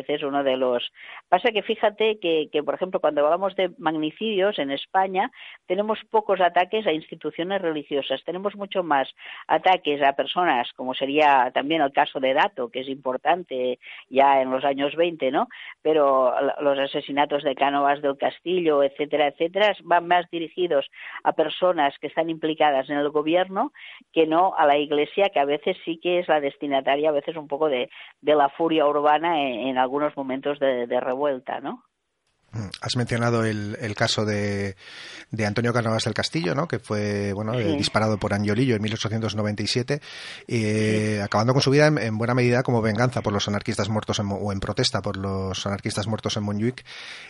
Speaker 9: de los... Pasa que fíjate que, por ejemplo, cuando hablamos de magnicidios en España, tenemos pocos ataques a instituciones religiosas, tenemos mucho más ataques a personas, como sería también el caso de Dato, que es importante ya en los años 20, ¿no? Pero los asesinatos de Cánovas del Castillo, etcétera, etcétera, van más dirigidos a personas que están implicadas en el gobierno que no a la Iglesia, que a veces sí que es la destinataria, a veces un poco de la furia urbana en algunos momentos de revuelta, ¿no?
Speaker 6: Has mencionado el caso de Antonio Cánovas del Castillo, ¿no? Que fue disparado por Angiolillo en 1897, acabando con su vida en buena medida como venganza por los anarquistas muertos o en protesta por los anarquistas muertos en Montjuic.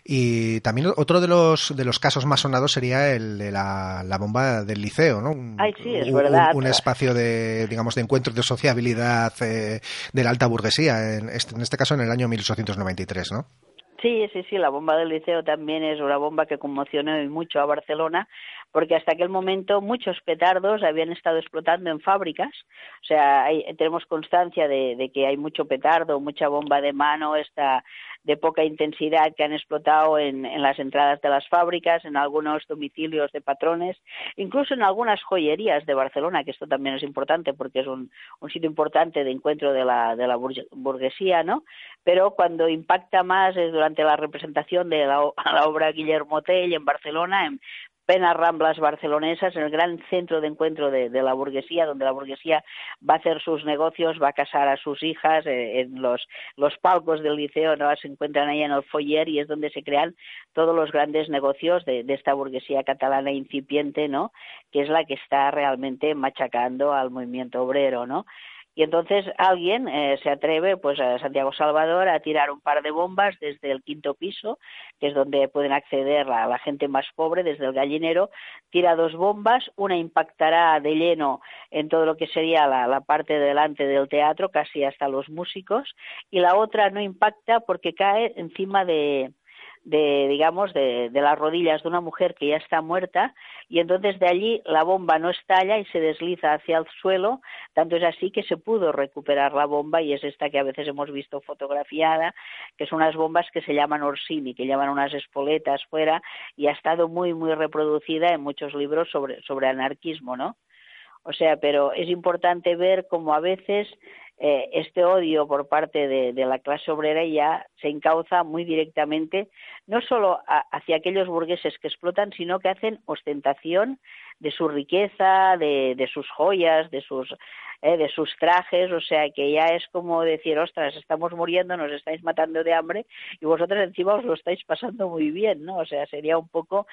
Speaker 6: Y también otro de los casos más sonados sería el de la bomba del Liceo, ¿no?
Speaker 9: Sí, es verdad.
Speaker 6: Un espacio de encuentro, de sociabilidad de la alta burguesía, en este caso en el año 1893, ¿no?
Speaker 9: Sí, la bomba del Liceo también es una bomba que conmocionó mucho a Barcelona, porque hasta aquel momento muchos petardos habían estado explotando en fábricas, o sea, tenemos constancia de que hay mucho petardo, mucha bomba de mano, de poca intensidad que han explotado en las entradas de las fábricas, en algunos domicilios de patrones, incluso en algunas joyerías de Barcelona, que esto también es importante porque es un sitio importante de encuentro de la burguesía, ¿no? Pero cuando impacta más es durante la representación de la obra Guillermo Tell en Barcelona, en plenas ramblas barcelonesas, en el gran centro de encuentro de la burguesía, donde la burguesía va a hacer sus negocios, va a casar a sus hijas, en los palcos del Liceo, ¿no? Se encuentran ahí en el foyer y es donde se crean todos los grandes negocios de esta burguesía catalana incipiente, ¿no? Que es la que está realmente machacando al movimiento obrero, ¿no? Y entonces alguien se atreve, pues a Santiago Salvador, a tirar un par de bombas desde el 5º piso, que es donde pueden acceder la gente más pobre, desde el gallinero, tira 2 bombas, una impactará de lleno en todo lo que sería la parte de delante del teatro, casi hasta los músicos, y la otra no impacta porque cae encima de las rodillas de una mujer que ya está muerta, y entonces de allí la bomba no estalla y se desliza hacia el suelo, tanto es así que se pudo recuperar la bomba, y es esta que a veces hemos visto fotografiada, que son unas bombas que se llaman Orsini, que llevan unas espoletas fuera, y ha estado muy muy reproducida en muchos libros sobre anarquismo, ¿no? O sea, pero es importante ver cómo a veces este odio por parte de la clase obrera ya se encauza muy directamente, no solo hacia aquellos burgueses que explotan, sino que hacen ostentación de su riqueza, de sus joyas, de sus trajes, o sea que ya es como decir, ostras, estamos muriendo, nos estáis matando de hambre y vosotros encima os lo estáis pasando muy bien, ¿no? O sea, sería un poco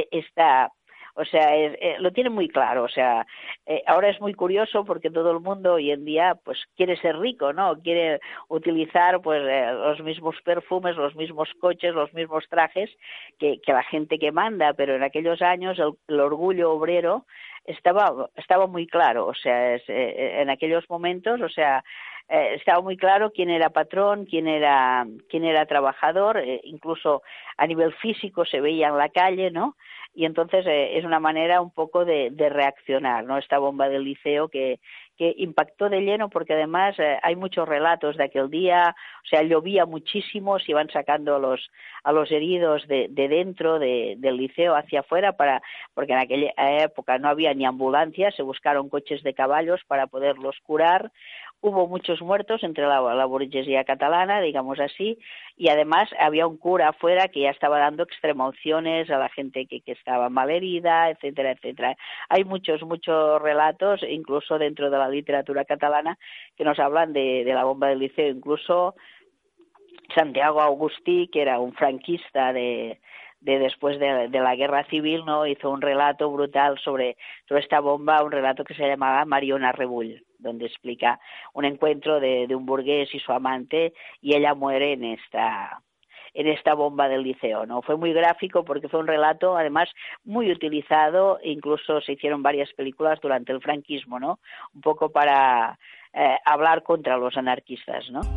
Speaker 9: o sea, lo tiene muy claro, o sea, ahora es muy curioso porque todo el mundo hoy en día pues quiere ser rico, ¿no? Quiere utilizar pues los mismos perfumes, los mismos coches, los mismos trajes que la gente que manda, pero en aquellos años el orgullo obrero estaba muy claro, o sea, en aquellos momentos, o sea, estaba muy claro quién era patrón, quién era trabajador, incluso a nivel físico se veía en la calle, ¿no? Y entonces es una manera un poco de reaccionar, ¿no? Esta bomba del Liceo que impactó de lleno porque además hay muchos relatos de aquel día, o sea, llovía muchísimo, se iban sacando a los heridos de dentro del Liceo hacia afuera porque en aquella época no había ni ambulancias, se buscaron coches de caballos para poderlos curar. Hubo muchos muertos entre la burguesía catalana, digamos así, y además había un cura afuera que ya estaba dando extremaunciones a la gente que estaba malherida, etcétera, etcétera. Hay muchos relatos, incluso dentro de la literatura catalana, que nos hablan de la bomba del Liceo. Incluso Santiago Agustí, que era un franquista de después de la guerra civil, ¿no? Hizo un relato brutal sobre esta bomba, un relato que se llamaba Mariona Rebull, donde explica un encuentro de un burgués y su amante, y ella muere en esta bomba del Liceo, ¿no? Fue muy gráfico porque fue un relato, además, muy utilizado, incluso se hicieron varias películas durante el franquismo, ¿no? Un poco para hablar contra los anarquistas, ¿no?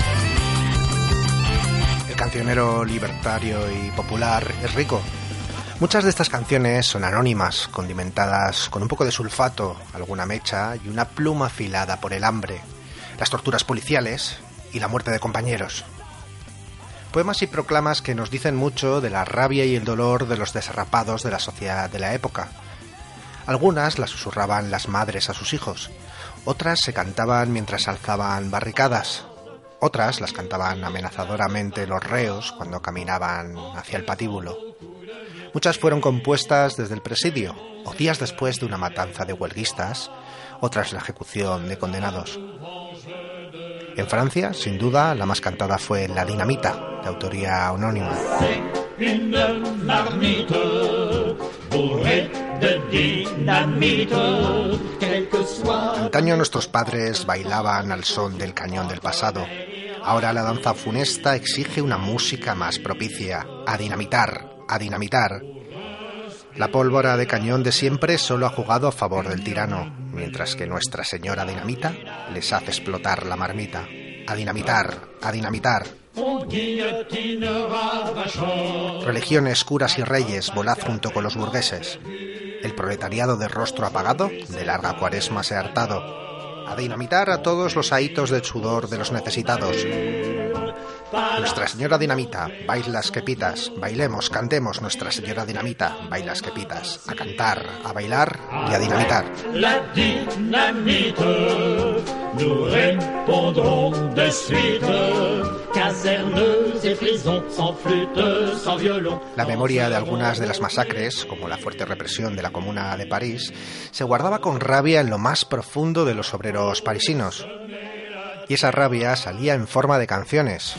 Speaker 6: El cancionero libertario y popular es rico. Muchas de estas canciones son anónimas, condimentadas con un poco de sulfato, alguna mecha y una pluma afilada por el hambre, las torturas policiales y la muerte de compañeros. Poemas y proclamas que nos dicen mucho de la rabia y el dolor de los desarrapados de la sociedad de la época. Algunas las susurraban las madres a sus hijos, otras se cantaban mientras alzaban barricadas, otras las cantaban amenazadoramente los reos cuando caminaban hacia el patíbulo. Muchas fueron compuestas desde el presidio o días después de una matanza de huelguistas o tras la ejecución de condenados. En Francia, sin duda, la más cantada fue La Dinamita, de autoría anónima. Antaño nuestros padres bailaban al son del cañón del pasado. Ahora la danza funesta exige una música más propicia. A dinamitar, a dinamitar. La pólvora de cañón de siempre solo ha jugado a favor del tirano, mientras que Nuestra Señora Dinamita les hace explotar la marmita. A dinamitar, a dinamitar. Religiones, curas y reyes, volad junto con los burgueses. El proletariado de rostro apagado, de larga cuaresma se ha hartado. A dinamitar a todos los ahitos del sudor de los necesitados. Nuestra Señora Dinamita, bailas que pitas, bailemos, cantemos, Nuestra Señora Dinamita, bailas que pitas, a cantar, a bailar y a dinamitar.
Speaker 10: La dynamite, nous répondrons de suite, casernes et prisons, sans flûte, sans violon.
Speaker 6: La memoria de algunas de las masacres, como la fuerte represión de la Comuna de París, se guardaba con rabia en lo más profundo de los obreros parisinos. Y esa rabia salía en forma de canciones.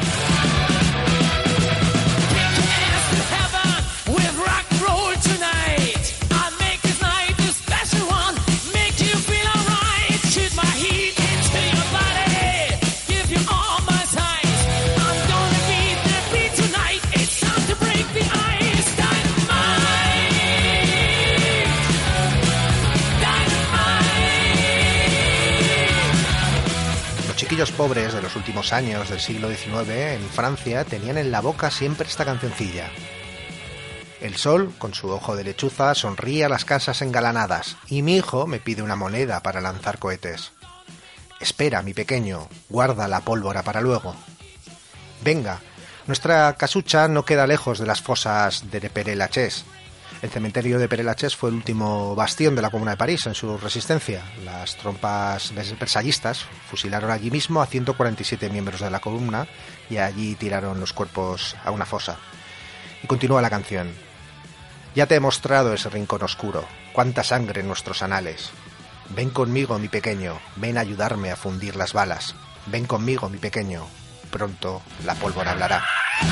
Speaker 6: Los pobres de los últimos años del siglo XIX en Francia tenían en la boca siempre esta cancioncilla. El sol, con su ojo de lechuza, sonríe a las casas engalanadas y mi hijo me pide una moneda para lanzar cohetes. Espera, mi pequeño, guarda la pólvora para luego. Venga, nuestra casucha no queda lejos de las fosas de Père Lachaise. El cementerio de Père Lachaise fue el último bastión de la Comuna de París en su resistencia. Las tropas versallistas fusilaron allí mismo a 147 miembros de la Comuna y allí tiraron los cuerpos a una fosa. Y continúa la canción. Ya te he mostrado ese rincón oscuro, cuánta sangre en nuestros anales. Ven conmigo, mi pequeño, ven a ayudarme a fundir las balas. Ven conmigo, mi pequeño, pronto la pólvora hablará.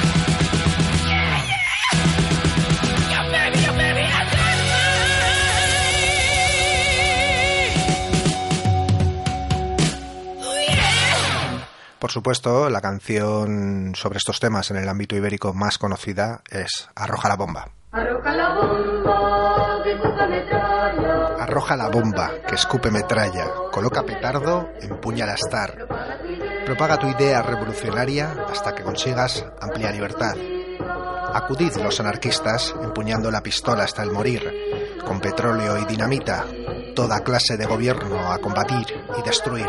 Speaker 6: Por supuesto, la canción sobre estos temas en el ámbito ibérico más conocida es Arroja la bomba.
Speaker 8: Arroja la bomba, que escupe metralla.
Speaker 6: Arroja la bomba, que escupe metralla. Coloca petardo, empuña la star. Propaga tu idea revolucionaria hasta que consigas amplia libertad. Acudid los anarquistas, empuñando la pistola hasta el morir, con petróleo y dinamita, toda clase de gobierno a combatir y destruir.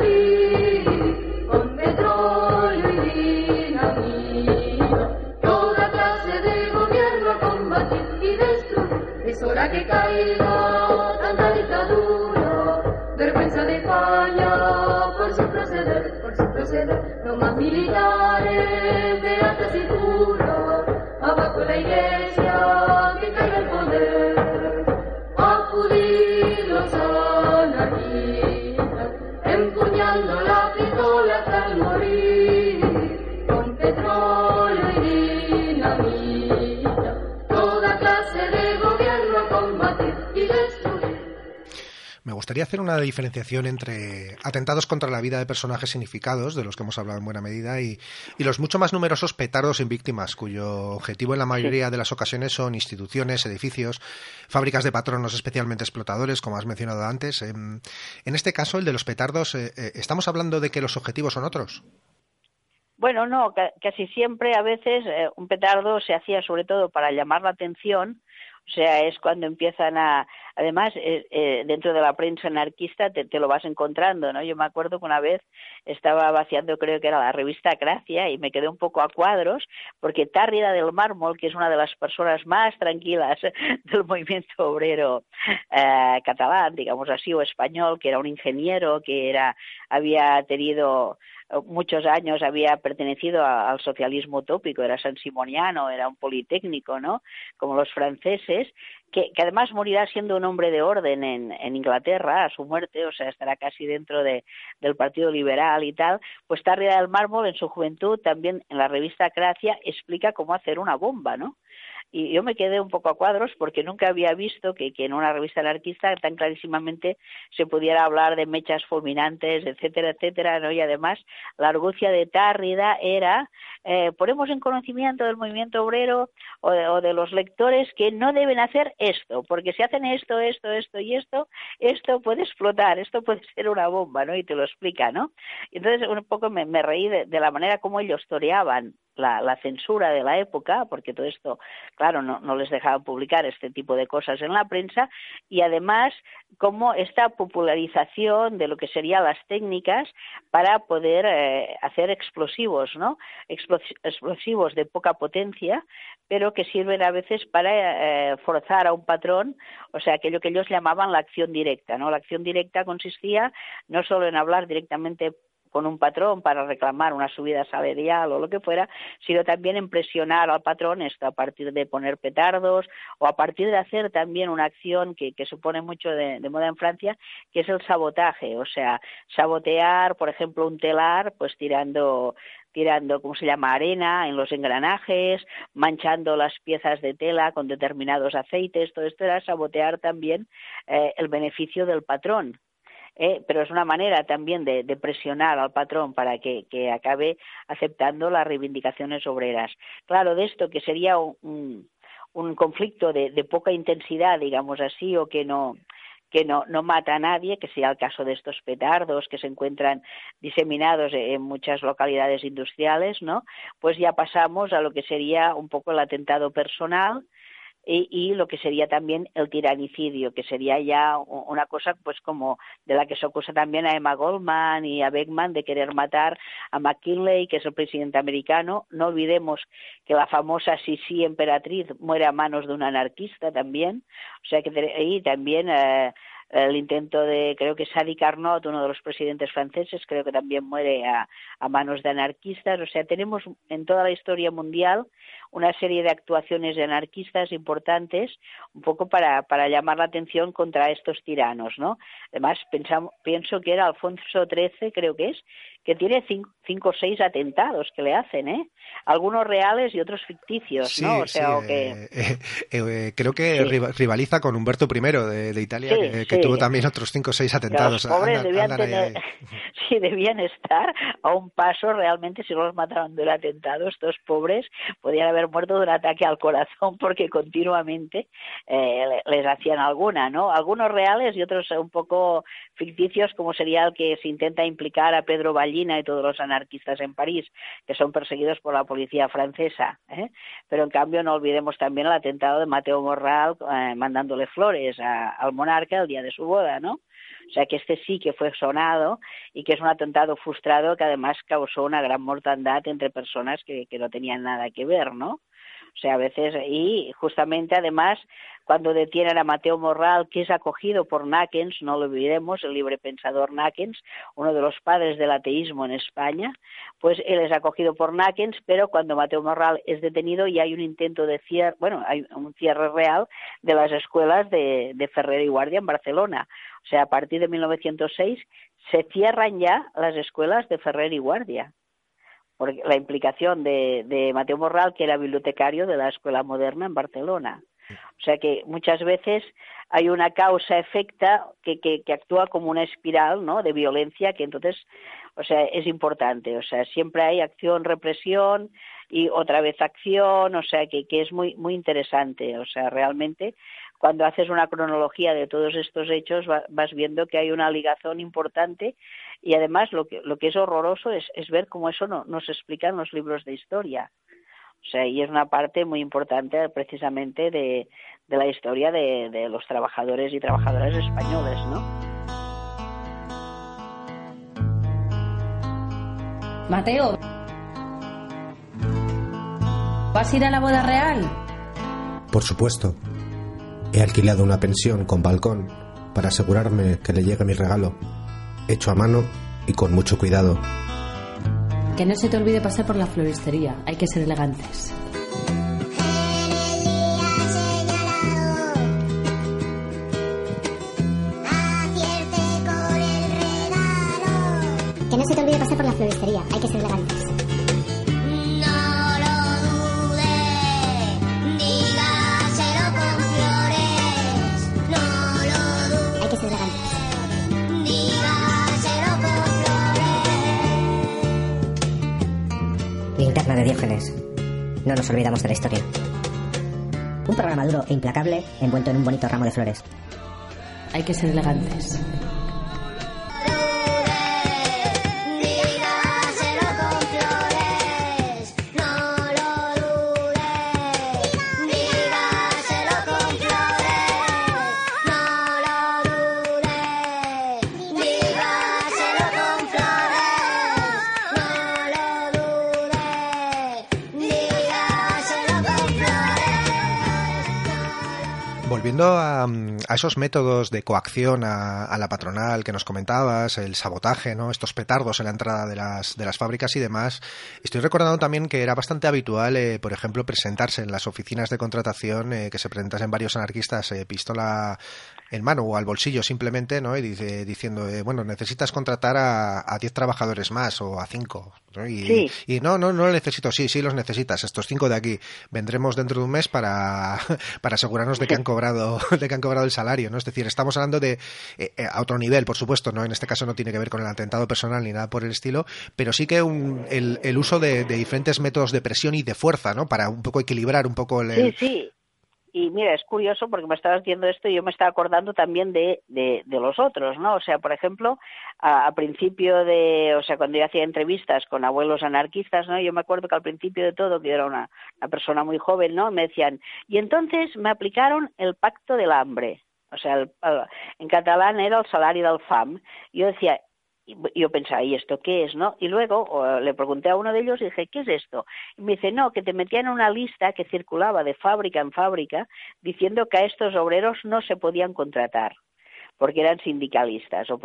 Speaker 8: Con petróleo y dinamita, toda clase de gobierno a combatir y destruir. Es hora que caiga tanta dictadura, vergüenza de España por su proceder, no más militares de alta cintura, abajo la iglesia, que caiga el poder, acudir los anarquistas, empuñando la pistola hasta el morir, con petróleo y dinamita, toda clase de gobierno a combatir y destruir.
Speaker 6: Me gustaría hacer una diferenciación entre atentados contra la vida de personajes significados, de los que hemos hablado en buena medida, y los mucho más numerosos petardos sin víctimas, cuyo objetivo en la mayoría de las ocasiones son instituciones, edificios, fábricas de patronos especialmente explotadores, como has mencionado antes. En este caso, el de los petardos, ¿estamos hablando de que los objetivos son otros?
Speaker 9: Bueno, no, casi siempre, a veces, un petardo se hacía sobre todo para llamar la atención. O sea, es cuando empiezan a... Además, dentro de la prensa anarquista te lo vas encontrando, ¿no? Yo me acuerdo que una vez estaba vaciando, creo que era la revista Gracia, y me quedé un poco a cuadros, porque Tárrida del Mármol, que es una de las personas más tranquilas del movimiento obrero catalán, digamos así, o español, que era un ingeniero, que había tenido... muchos años había pertenecido al socialismo utópico, era sansimoniano, era un politécnico, ¿no? Como los franceses, que además morirá siendo un hombre de orden en Inglaterra a su muerte, o sea, estará casi dentro del Partido Liberal y tal. Pues Tárrida del Mármol en su juventud también en la revista Gracia explica cómo hacer una bomba, ¿no? Y yo me quedé un poco a cuadros porque nunca había visto que en una revista anarquista tan clarísimamente se pudiera hablar de mechas fulminantes, etcétera, etcétera, ¿no? Y además la argucia de Tárrida era ponemos en conocimiento del movimiento obrero o de los lectores que no deben hacer esto, porque si hacen esto y esto puede explotar, esto puede ser una bomba, ¿no? Y te lo explica, ¿no? Y entonces un poco me reí de la manera como ellos toreaban la censura de la época, porque todo esto, claro, no les dejaban publicar este tipo de cosas en la prensa, y además como esta popularización de lo que serían las técnicas para poder hacer explosivos, ¿no? Explosivos de poca potencia, pero que sirven a veces para forzar a un patrón, o sea, aquello que ellos llamaban la acción directa, ¿no? La acción directa consistía no solo en hablar directamente con un patrón para reclamar una subida salarial o lo que fuera, sino también en presionar al patrón esto a partir de poner petardos o a partir de hacer también una acción que supone mucho de moda en Francia, que es el sabotaje, o sea, sabotear, por ejemplo, un telar, pues tirando, ¿cómo se llama?, arena en los engranajes, manchando las piezas de tela con determinados aceites. Todo esto era sabotear también el beneficio del patrón. Pero es una manera también de presionar al patrón para que acabe aceptando las reivindicaciones obreras. Claro, de esto que sería un conflicto de poca intensidad, digamos así, o que no mata a nadie, que sea el caso de estos petardos que se encuentran diseminados en muchas localidades industriales, ¿no? Pues ya pasamos a lo que sería un poco el atentado personal, y lo que sería también el tiranicidio, que sería ya una cosa pues como de la que se acusa también a Emma Goldman y a Beckman de querer matar a McKinley, que es el presidente americano. No olvidemos que la famosa Sisi emperatriz muere a manos de un anarquista también, o sea que ahí también el intento de, creo que Sadi Carnot, uno de los presidentes franceses, creo que también muere a manos de anarquistas. O sea, tenemos en toda la historia mundial una serie de actuaciones de anarquistas importantes, un poco para llamar la atención contra estos tiranos, ¿no? Además, pienso que era Alfonso XIII, creo que tiene 5 o 6 atentados que le hacen, algunos reales y otros ficticios,
Speaker 6: sí,
Speaker 9: ¿no? O sea,
Speaker 6: creo que rivaliza con Humberto I de Italia, que tuvo también otros 5 o 6 atentados.
Speaker 9: Los pobres debían estar a un paso realmente, si no los mataron de un atentado, estos pobres podían haber muerto de un ataque al corazón, porque continuamente les hacían alguna, ¿no? Algunos reales y otros un poco ficticios, como sería el que se intenta implicar a Pedro Ballina y todos los anarquistas en París, que son perseguidos por la policía francesa, Pero en cambio no olvidemos también el atentado de Mateo Morral mandándole flores al monarca el día de su boda, ¿no? O sea que este sí que fue sonado y que es un atentado frustrado que además causó una gran mortandad entre personas que no tenían nada que ver, ¿no? O sea, a veces, y justamente además, cuando detienen a Mateo Morral, que es acogido por Nackens, no lo olvidemos, el librepensador Nackens, uno de los padres del ateísmo en España, pues él es acogido por Nackens, pero cuando Mateo Morral es detenido y hay un intento de cierre, hay un cierre real de las escuelas de Ferrer y Guardia en Barcelona. O sea, a partir de 1906 se cierran ya las escuelas de Ferrer y Guardia, por la implicación de Mateo Morral, que era bibliotecario de la Escuela Moderna en Barcelona. O sea que muchas veces hay una causa-efecta que actúa como una espiral, ¿no?, de violencia, que entonces, o sea, es importante. O sea, siempre hay acción, represión y otra vez acción, o sea que es muy muy interesante, o sea, realmente cuando haces una cronología de todos estos hechos vas viendo que hay una ligazón importante y además lo que es horroroso es ver cómo eso no se explica en los libros de historia. O sea, y es una parte muy importante precisamente de la historia de los trabajadores y trabajadoras españoles, ¿no?
Speaker 12: Mateo, ¿vas a ir a la boda real?
Speaker 6: Por supuesto. He alquilado una pensión con balcón para asegurarme que le llegue mi regalo, hecho a mano y con mucho cuidado.
Speaker 12: Que no se te olvide pasar por la floristería, hay que ser elegantes.
Speaker 13: Que no se te olvide pasar por la floristería, hay que ser elegantes.
Speaker 14: Linterna de Diógenes. No nos olvidamos de la historia. Un programa duro e implacable envuelto en un bonito ramo de flores.
Speaker 12: Hay que ser elegantes.
Speaker 6: Volviendo a esos métodos de coacción a la patronal que nos comentabas, el sabotaje, ¿no? Estos petardos en la entrada de las fábricas y demás, estoy recordando también que era bastante habitual, por ejemplo, presentarse en las oficinas de contratación, que se presentasen varios anarquistas pistola en mano o al bolsillo simplemente, ¿no? Y diciendo, bueno, necesitas contratar a 10 trabajadores más o a 5, ¿no? Y no lo necesito, sí los necesitas, estos 5 de aquí, vendremos dentro de un mes para asegurarnos de que han cobrado el salario, ¿no? Es decir, estamos hablando de a otro nivel, por supuesto, ¿no? En este caso no tiene que ver con el atentado personal ni nada por el estilo, pero sí que el uso de diferentes métodos de presión y de fuerza, ¿no? Para un poco equilibrar un poco el...
Speaker 9: Sí. Y mira, es curioso porque me estabas diciendo esto y yo me estaba acordando también de los otros, ¿no? O sea, por ejemplo, a principio o sea, cuando yo hacía entrevistas con abuelos anarquistas, ¿no? Yo me acuerdo que al principio de todo, que yo era una persona muy joven, ¿no? Me decían, y entonces me aplicaron el pacto del hambre. O sea, en catalán era el salari del fam. Yo decía, yo pensaba, ¿y esto qué es, no? Y luego le pregunté a uno de ellos y dije, ¿qué es esto? Y me dice, no, que te metían una lista que circulaba de fábrica en fábrica diciendo que a estos obreros no se podían contratar porque eran sindicalistas o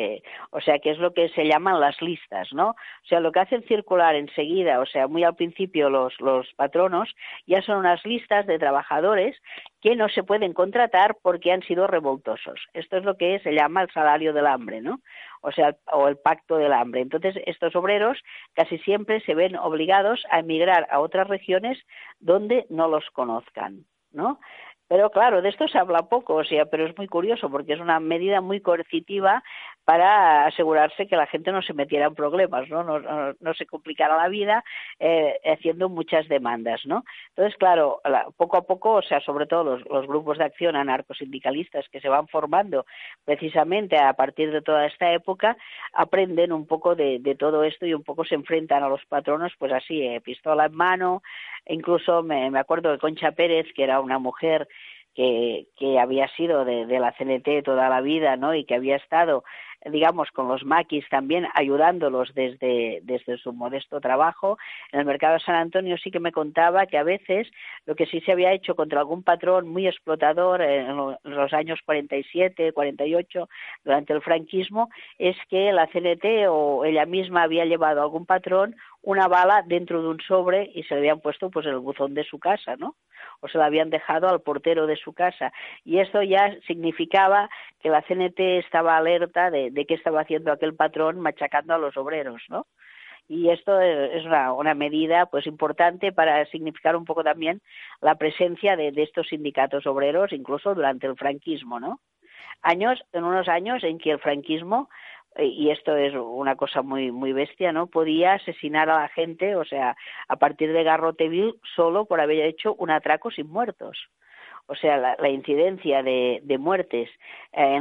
Speaker 9: sea, que es lo que se llaman las listas, ¿no? O sea, lo que hacen circular enseguida, o sea, muy al principio los patronos ya son unas listas de trabajadores que no se pueden contratar porque han sido revoltosos. Esto es lo que se llama el salario del hambre, ¿no? O sea, o el pacto del hambre. Entonces, estos obreros casi siempre se ven obligados a emigrar a otras regiones donde no los conozcan, ¿no? Pero claro, de esto se habla poco, o sea, pero es muy curioso porque es una medida muy coercitiva para asegurarse que la gente no se metiera en problemas, ¿no? No se complicara la vida haciendo muchas demandas, ¿no? Entonces, claro, poco a poco, o sea, sobre todo los grupos de acción anarcosindicalistas que se van formando precisamente a partir de toda esta época, aprenden un poco de todo esto y un poco se enfrentan a los patronos, pues así, pistola en mano. Incluso me acuerdo de Concha Pérez, que era una mujer que había sido de la CNT toda la vida, ¿no? Y que había estado, digamos, con los maquis también ayudándolos desde su modesto trabajo. En el mercado de San Antonio sí que me contaba que a veces lo que sí se había hecho contra algún patrón muy explotador en los años 47, 48, durante el franquismo, es que la CNT o ella misma había llevado a algún patrón una bala dentro de un sobre y se le habían puesto pues en el buzón de su casa, ¿no? O se la habían dejado al portero de su casa. Y esto ya significaba que la CNT estaba alerta de qué estaba haciendo aquel patrón machacando a los obreros, ¿no? Y esto es una medida pues importante para significar un poco también la presencia de estos sindicatos obreros, incluso durante el franquismo, ¿no? En unos años en que el franquismo y esto es una cosa muy muy bestia, ¿no? Podía asesinar a la gente, o sea, a partir de Garrote Vil, solo por haber hecho un atraco sin muertos. O sea, la incidencia de muertes en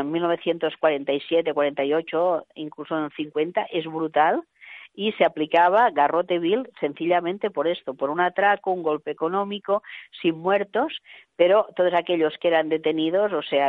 Speaker 9: 1947, 48, incluso en 50, es brutal, y se aplicaba Garrote Vil sencillamente por esto, por un atraco, un golpe económico, sin muertos, pero todos aquellos que eran detenidos, o sea,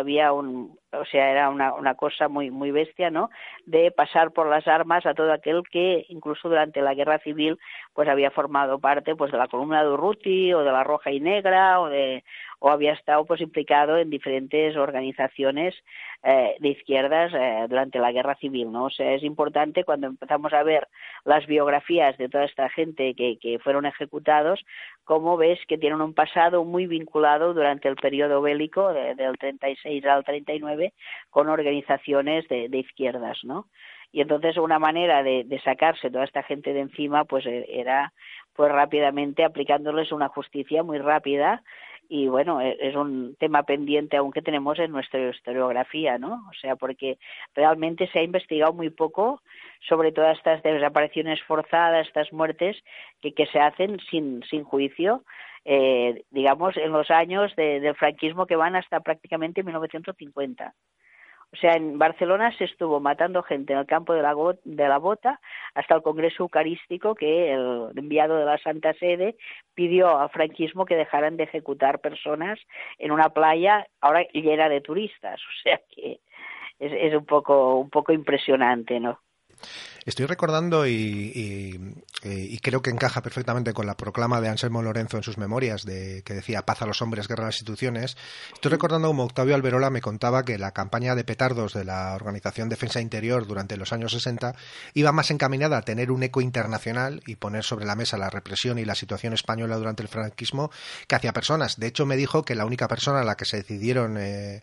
Speaker 9: era una cosa muy muy bestia, ¿no? De pasar por las armas a todo aquel que incluso durante la Guerra Civil pues había formado parte pues de la Columna de Urruti o de la Roja y Negra o había estado pues implicado en diferentes organizaciones de izquierdas durante la Guerra Civil, ¿no? O sea, es importante cuando empezamos a ver las biografías de toda esta gente que fueron ejecutados, como ves que tienen un pasado muy vinculado durante el periodo bélico del 36 al 39 con organizaciones de izquierdas, ¿no? Y entonces una manera de sacarse toda esta gente de encima pues era pues rápidamente aplicándoles una justicia muy rápida. Y bueno, es un tema pendiente aún que tenemos en nuestra historiografía, ¿no? O sea, porque realmente se ha investigado muy poco sobre todas estas desapariciones forzadas, estas muertes que se hacen sin juicio, digamos, en los años del franquismo que van hasta prácticamente 1950. O sea, en Barcelona se estuvo matando gente en el campo de la Bota hasta el Congreso Eucarístico, que el enviado de la Santa Sede pidió al franquismo que dejaran de ejecutar personas en una playa ahora llena de turistas. O sea que es un poco impresionante, ¿no?
Speaker 6: Estoy recordando y creo que encaja perfectamente con la proclama de Anselmo Lorenzo en sus memorias que decía paz a los hombres, guerra a las instituciones. Estoy recordando como Octavio Alberola me contaba que la campaña de petardos de la Organización Defensa Interior durante los años 60 iba más encaminada a tener un eco internacional y poner sobre la mesa la represión y la situación española durante el franquismo que hacia personas. De hecho, me dijo que la única persona a la que decidieron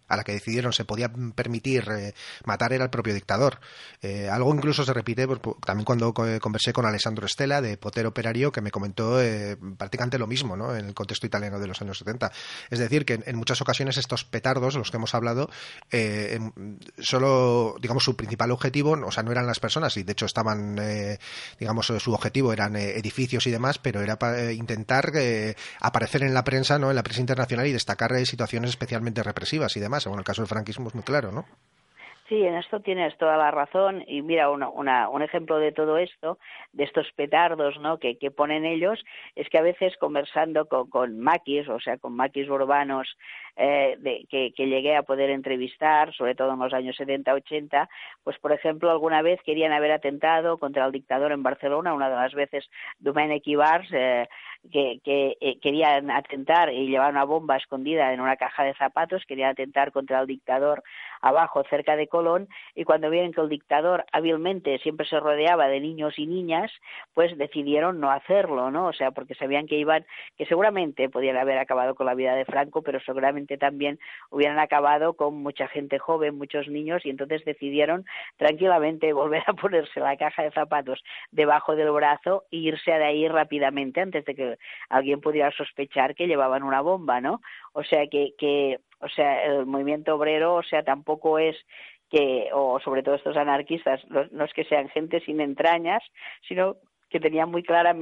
Speaker 6: se podía permitir matar era el propio dictador. Algo incluso se repite también cuando conversé con Alessandro Stella de Potere Operario, que me comentó prácticamente lo mismo, ¿no? En el contexto italiano de los años 70. Es decir, que en muchas ocasiones estos petardos, los que hemos hablado, solo, digamos, su principal objetivo, o sea, no eran las personas, y de hecho estaban, digamos, su objetivo eran edificios y demás, pero era para intentar aparecer en la prensa, ¿no? En la prensa internacional y destacar situaciones especialmente represivas y demás. Bueno, el caso del franquismo es muy claro, ¿no?
Speaker 9: Sí, en esto tienes toda la razón, y mira, un ejemplo de todo esto, de estos petardos, ¿no? que ponen ellos, es que a veces conversando con maquis, o sea, con maquis urbanos que llegué a poder entrevistar, sobre todo en los años 70-80, pues por ejemplo alguna vez querían haber atentado contra el dictador en Barcelona, una de las veces Domènech Ibars, que querían atentar y llevar una bomba escondida en una caja de zapatos, querían atentar contra el dictador abajo, cerca de Colón, y cuando vieron que el dictador hábilmente siempre se rodeaba de niños y niñas, pues decidieron no hacerlo, ¿no? O sea, porque sabían que seguramente podían haber acabado con la vida de Franco, pero seguramente también hubieran acabado con mucha gente joven, muchos niños, y entonces decidieron tranquilamente volver a ponerse la caja de zapatos debajo del brazo e irse de ahí rápidamente antes de que alguien pudiera sospechar que llevaban una bomba, ¿no? O sea o sea, el movimiento obrero, o sea, tampoco es o sobre todo estos anarquistas, no es que sean gente sin entrañas, sino que tenían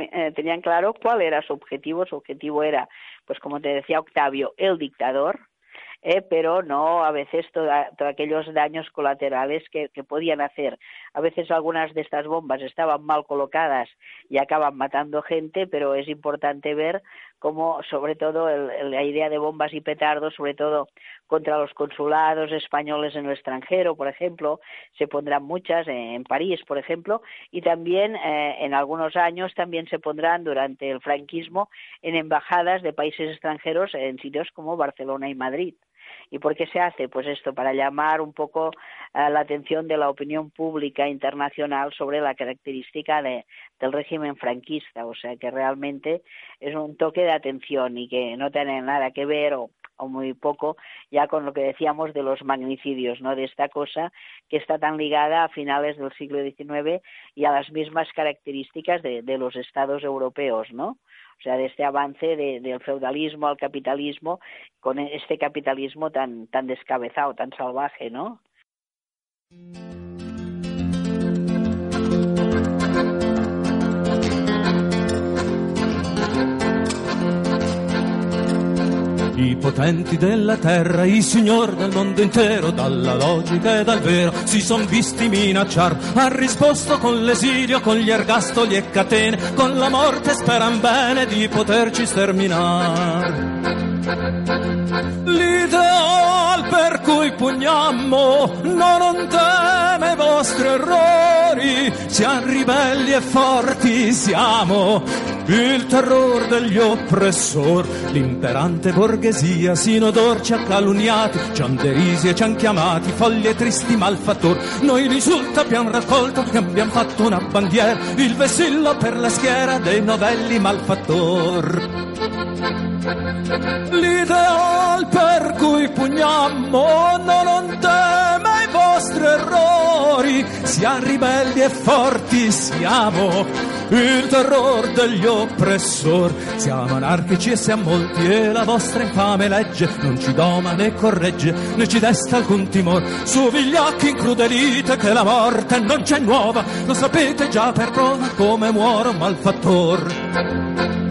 Speaker 9: claro cuál era su objetivo. Su objetivo era, pues como te decía Octavio, el dictador, pero no a veces todos aquellos daños colaterales que podían hacer. A veces algunas de estas bombas estaban mal colocadas y acaban matando gente, pero es importante ver cómo, sobre todo, la idea de bombas y petardos, sobre todo contra los consulados españoles en el extranjero, por ejemplo, se pondrán muchas en París, por ejemplo, y también en algunos años también se pondrán durante el franquismo en embajadas de países extranjeros en sitios como Barcelona y Madrid. ¿Y por qué se hace? Pues esto, para llamar un poco la atención de la opinión pública internacional sobre la característica del régimen franquista. O sea, que realmente es un toque de atención y que no tiene nada que ver o muy poco ya con lo que decíamos de los magnicidios, ¿no? De esta cosa que está tan ligada a finales del siglo XIX y a las mismas características de los estados europeos, ¿no? O sea, de este avance del feudalismo al capitalismo, con este capitalismo tan descabezado, tan salvaje, ¿no?
Speaker 15: potenti della terra, i signori del mondo intero, dalla logica e dal vero, si son visti minacciar, ha risposto con l'esilio, con gli ergastoli e catene, con la morte speran bene di poterci sterminar. L'ideal per cui pugnammo non teme i vostri errori, siamo ribelli e forti siamo, il terror degli oppressori, l'imperante borghesia sino d'or ci ha calunniati, ci han derisi e ci han chiamati folli e tristi malfattori, noi risulta abbiamo raccolto e abbiamo fatto una bandiera, il vessillo per la schiera dei novelli malfattori. L'ideal per cui pugnammo non teme i vostri errori, siamo ribelli e forti siamo, il terror degli oppressori, siamo anarchici e siamo molti e la vostra infame legge non ci doma né corregge né ci desta alcun timore, su vigliacchi incrudelite che la morte non c'è nuova, lo sapete già per prova come muore un malfattor.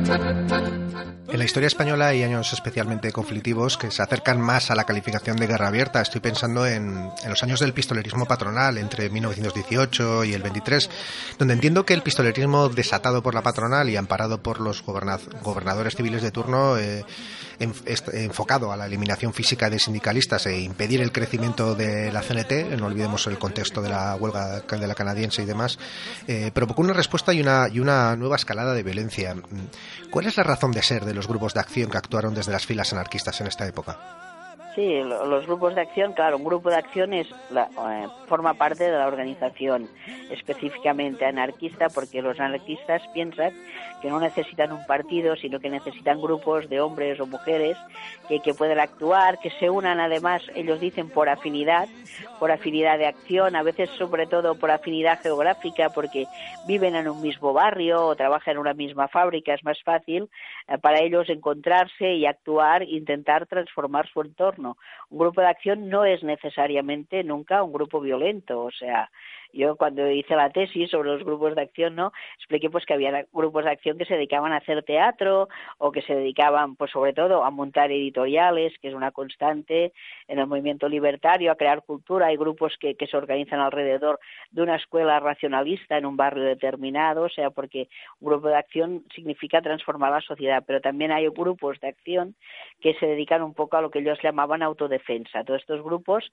Speaker 6: En la historia española hay años especialmente conflictivos que se acercan más a la calificación de guerra abierta. Estoy pensando en los años del pistolerismo patronal, entre 1918 y el 23, donde entiendo que el pistolerismo desatado por la patronal y amparado por los gobernadores civiles de turno, enfocado a la eliminación física de sindicalistas e impedir el crecimiento de la CNT, no olvidemos el contexto de la huelga de la canadiense y demás, provocó una respuesta y una nueva escalada de violencia. ¿Cuál es la razón de ser de los grupos de acción que actuaron desde las filas anarquistas en esta época?
Speaker 9: Sí, los grupos de acción, claro, un grupo de acción forma parte de la organización específicamente anarquista, porque los anarquistas piensan que no necesitan un partido, sino que necesitan grupos de hombres o mujeres que puedan actuar, que se unan además, ellos dicen, por afinidad de acción, a veces sobre todo por afinidad geográfica, porque viven en un mismo barrio o trabajan en una misma fábrica, es más fácil para ellos encontrarse y actuar, intentar transformar su entorno. Un grupo de acción no es necesariamente nunca un grupo violento, o sea, yo cuando hice la tesis sobre los grupos de acción, ¿no?, expliqué pues que había grupos de acción que se dedicaban a hacer teatro o que se dedicaban pues sobre todo a montar editoriales, que es una constante en el movimiento libertario, a crear cultura. Hay grupos que se organizan alrededor de una escuela racionalista en un barrio determinado, o sea, porque un grupo de acción significa transformar la sociedad, pero también hay grupos de acción que se dedican un poco a lo que ellos llamaban autodefensa. Todos estos grupos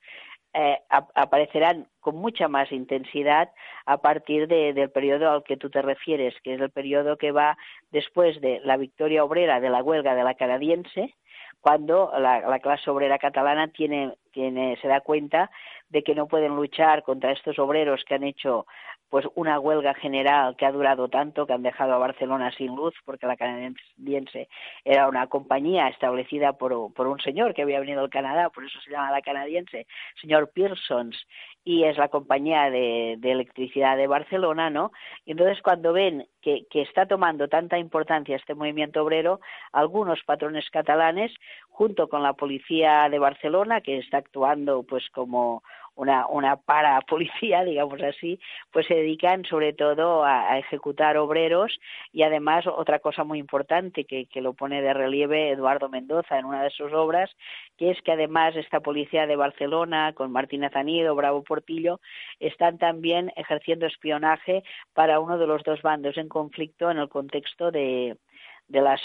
Speaker 9: aparecerán con mucha más intensidad a partir del periodo al que tú te refieres, que es el periodo que va después de la victoria obrera de la huelga de la canadiense, cuando la clase obrera catalana se da cuenta de que no pueden luchar contra estos obreros que han hecho pues una huelga general que ha durado tanto, que han dejado a Barcelona sin luz, porque la canadiense era una compañía establecida por un señor que había venido del Canadá, por eso se llama la canadiense, señor Pearsons, y es la compañía de electricidad de Barcelona, ¿no? Y entonces cuando ven que está tomando tanta importancia este movimiento obrero, algunos patrones catalanes, junto con la policía de Barcelona, que está actuando pues como una parapolicía, digamos así, pues se dedican sobre todo a ejecutar obreros. Y además otra cosa muy importante que lo pone de relieve Eduardo Mendoza en una de sus obras, que es que además esta policía de Barcelona con Martínez Anido, Bravo Portillo, están también ejerciendo espionaje para uno de los dos bandos en conflicto en el contexto de la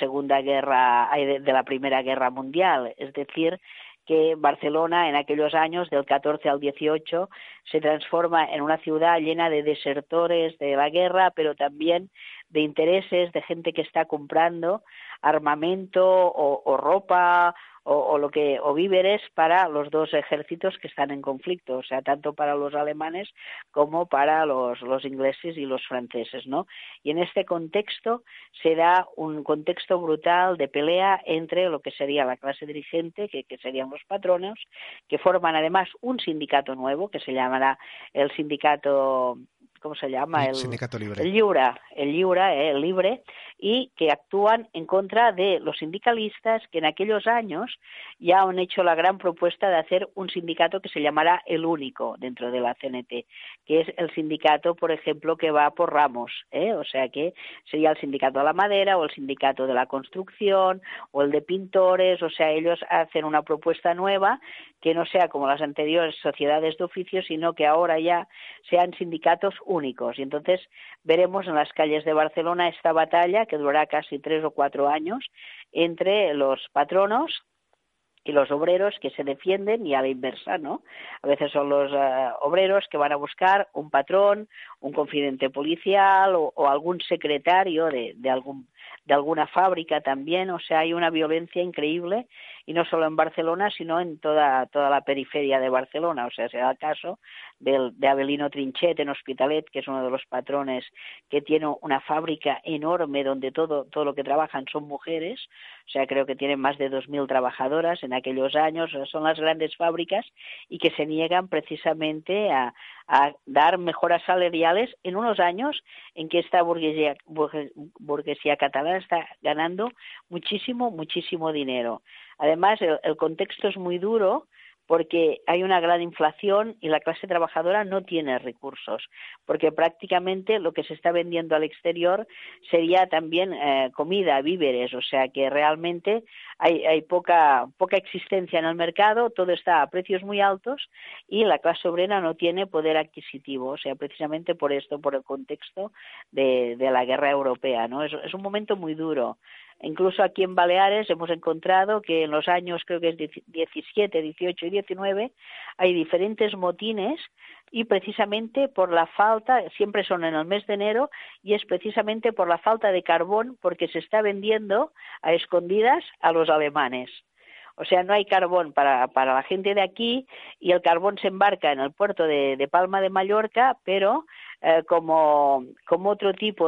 Speaker 9: de la Primera Guerra Mundial, es decir, que Barcelona en aquellos años, del 14 al 18, se transforma en una ciudad llena de desertores de la guerra, pero también de intereses, de gente que está comprando armamento o ropa o víveres para los dos ejércitos que están en conflicto, o sea, tanto para los alemanes como para los ingleses y los franceses, ¿no? Y en este contexto se da un contexto brutal de pelea entre lo que sería la clase dirigente, que serían los patronos, que forman además un sindicato nuevo que se llamará el sindicato... ¿Cómo se llama?
Speaker 6: El sindicato libre.
Speaker 9: El Lliure, el Libre, y que actúan en contra de los sindicalistas que en aquellos años ya han hecho la gran propuesta de hacer un sindicato que se llamará el único dentro de la CNT, que es el sindicato, por ejemplo, que va por ramos, o sea que sería el sindicato de la madera o el sindicato de la construcción o el de pintores, o sea, ellos hacen una propuesta nueva que no sea como las anteriores sociedades de oficio, sino que ahora ya sean sindicatos únicos. Y entonces veremos en las calles de Barcelona esta batalla que durará casi 3 o 4 años entre los patronos y los obreros que se defienden, y a la inversa, ¿no? A veces son los obreros que van a buscar un patrón, un confidente policial o algún secretario de alguna fábrica también. O sea, hay una violencia increíble, y no solo en Barcelona, sino en toda la periferia de Barcelona. O sea, se da el caso de Avelino Trinchet en Hospitalet, que es uno de los patrones que tiene una fábrica enorme donde todo lo que trabajan son mujeres. O sea, creo que tienen más de 2.000 trabajadoras en aquellos años. Son las grandes fábricas y que se niegan precisamente a dar mejoras salariales en unos años en que esta burguesía catalana está ganando muchísimo dinero. Además, el contexto es muy duro porque hay una gran inflación y la clase trabajadora no tiene recursos, porque prácticamente lo que se está vendiendo al exterior sería también comida, víveres, o sea que realmente hay poca existencia en el mercado, todo está a precios muy altos y la clase obrera no tiene poder adquisitivo, o sea, precisamente por esto, por el contexto de la guerra europea, ¿no? Es un momento muy duro. Incluso aquí en Baleares hemos encontrado que en los años, creo que es 17, 18 y 19, hay diferentes motines, y precisamente por la falta, siempre son en el mes de enero, y es precisamente por la falta de carbón, porque se está vendiendo a escondidas a los alemanes. O sea, no hay carbón para la gente de aquí, y el carbón se embarca en el puerto de Palma de Mallorca, pero como otro tipo,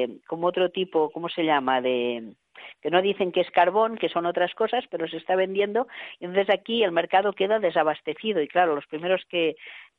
Speaker 9: ¿cómo se llama?, que no dicen que es carbón, que son otras cosas, pero se está vendiendo, y entonces aquí el mercado queda desabastecido, y claro, los primeros que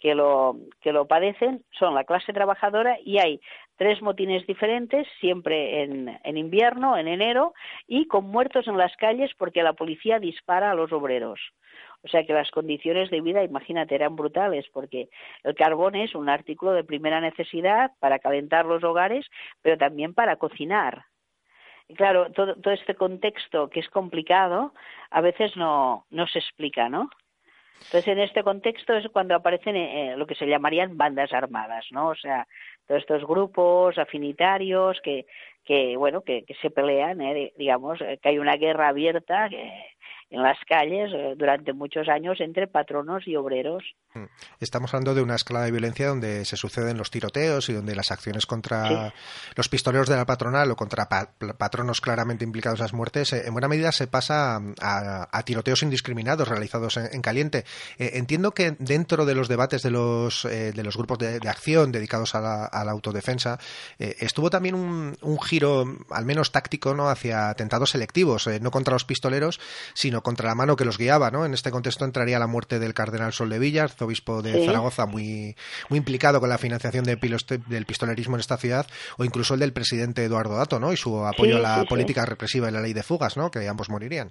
Speaker 9: lo padecen son la clase trabajadora, y hay 3 motines diferentes, siempre en invierno, en enero, y con muertos en las calles porque la policía dispara a los obreros. O sea que las condiciones de vida, imagínate, eran brutales, porque el carbón es un artículo de primera necesidad para calentar los hogares, pero también para cocinar. Y claro, todo este contexto que es complicado, a veces no se explica, ¿no? Entonces, en este contexto es cuando aparecen lo que se llamarían bandas armadas, ¿no? O sea, todos estos grupos afinitarios que se pelean, digamos, que hay una guerra abierta en las calles durante muchos años entre patronos y obreros.
Speaker 6: Estamos hablando de una escala de violencia donde se suceden los tiroteos y donde las acciones contra los pistoleros de la patronal o contra patronos claramente implicados en las muertes, en buena medida se pasa a tiroteos indiscriminados realizados en caliente. Entiendo que dentro de los debates de los grupos de acción dedicados a la autodefensa estuvo también un giro, al menos táctico, ¿no?, hacia atentados selectivos, no contra los pistoleros, sino contra la mano que los guiaba, ¿no? En este contexto entraría la muerte del cardenal Soldevilla, arzobispo de Zaragoza, muy implicado con la financiación del pistolerismo en esta ciudad, o incluso el del presidente Eduardo Dato, ¿no?, y su apoyo a la política represiva y la ley de fugas, ¿no?, que ambos morirían.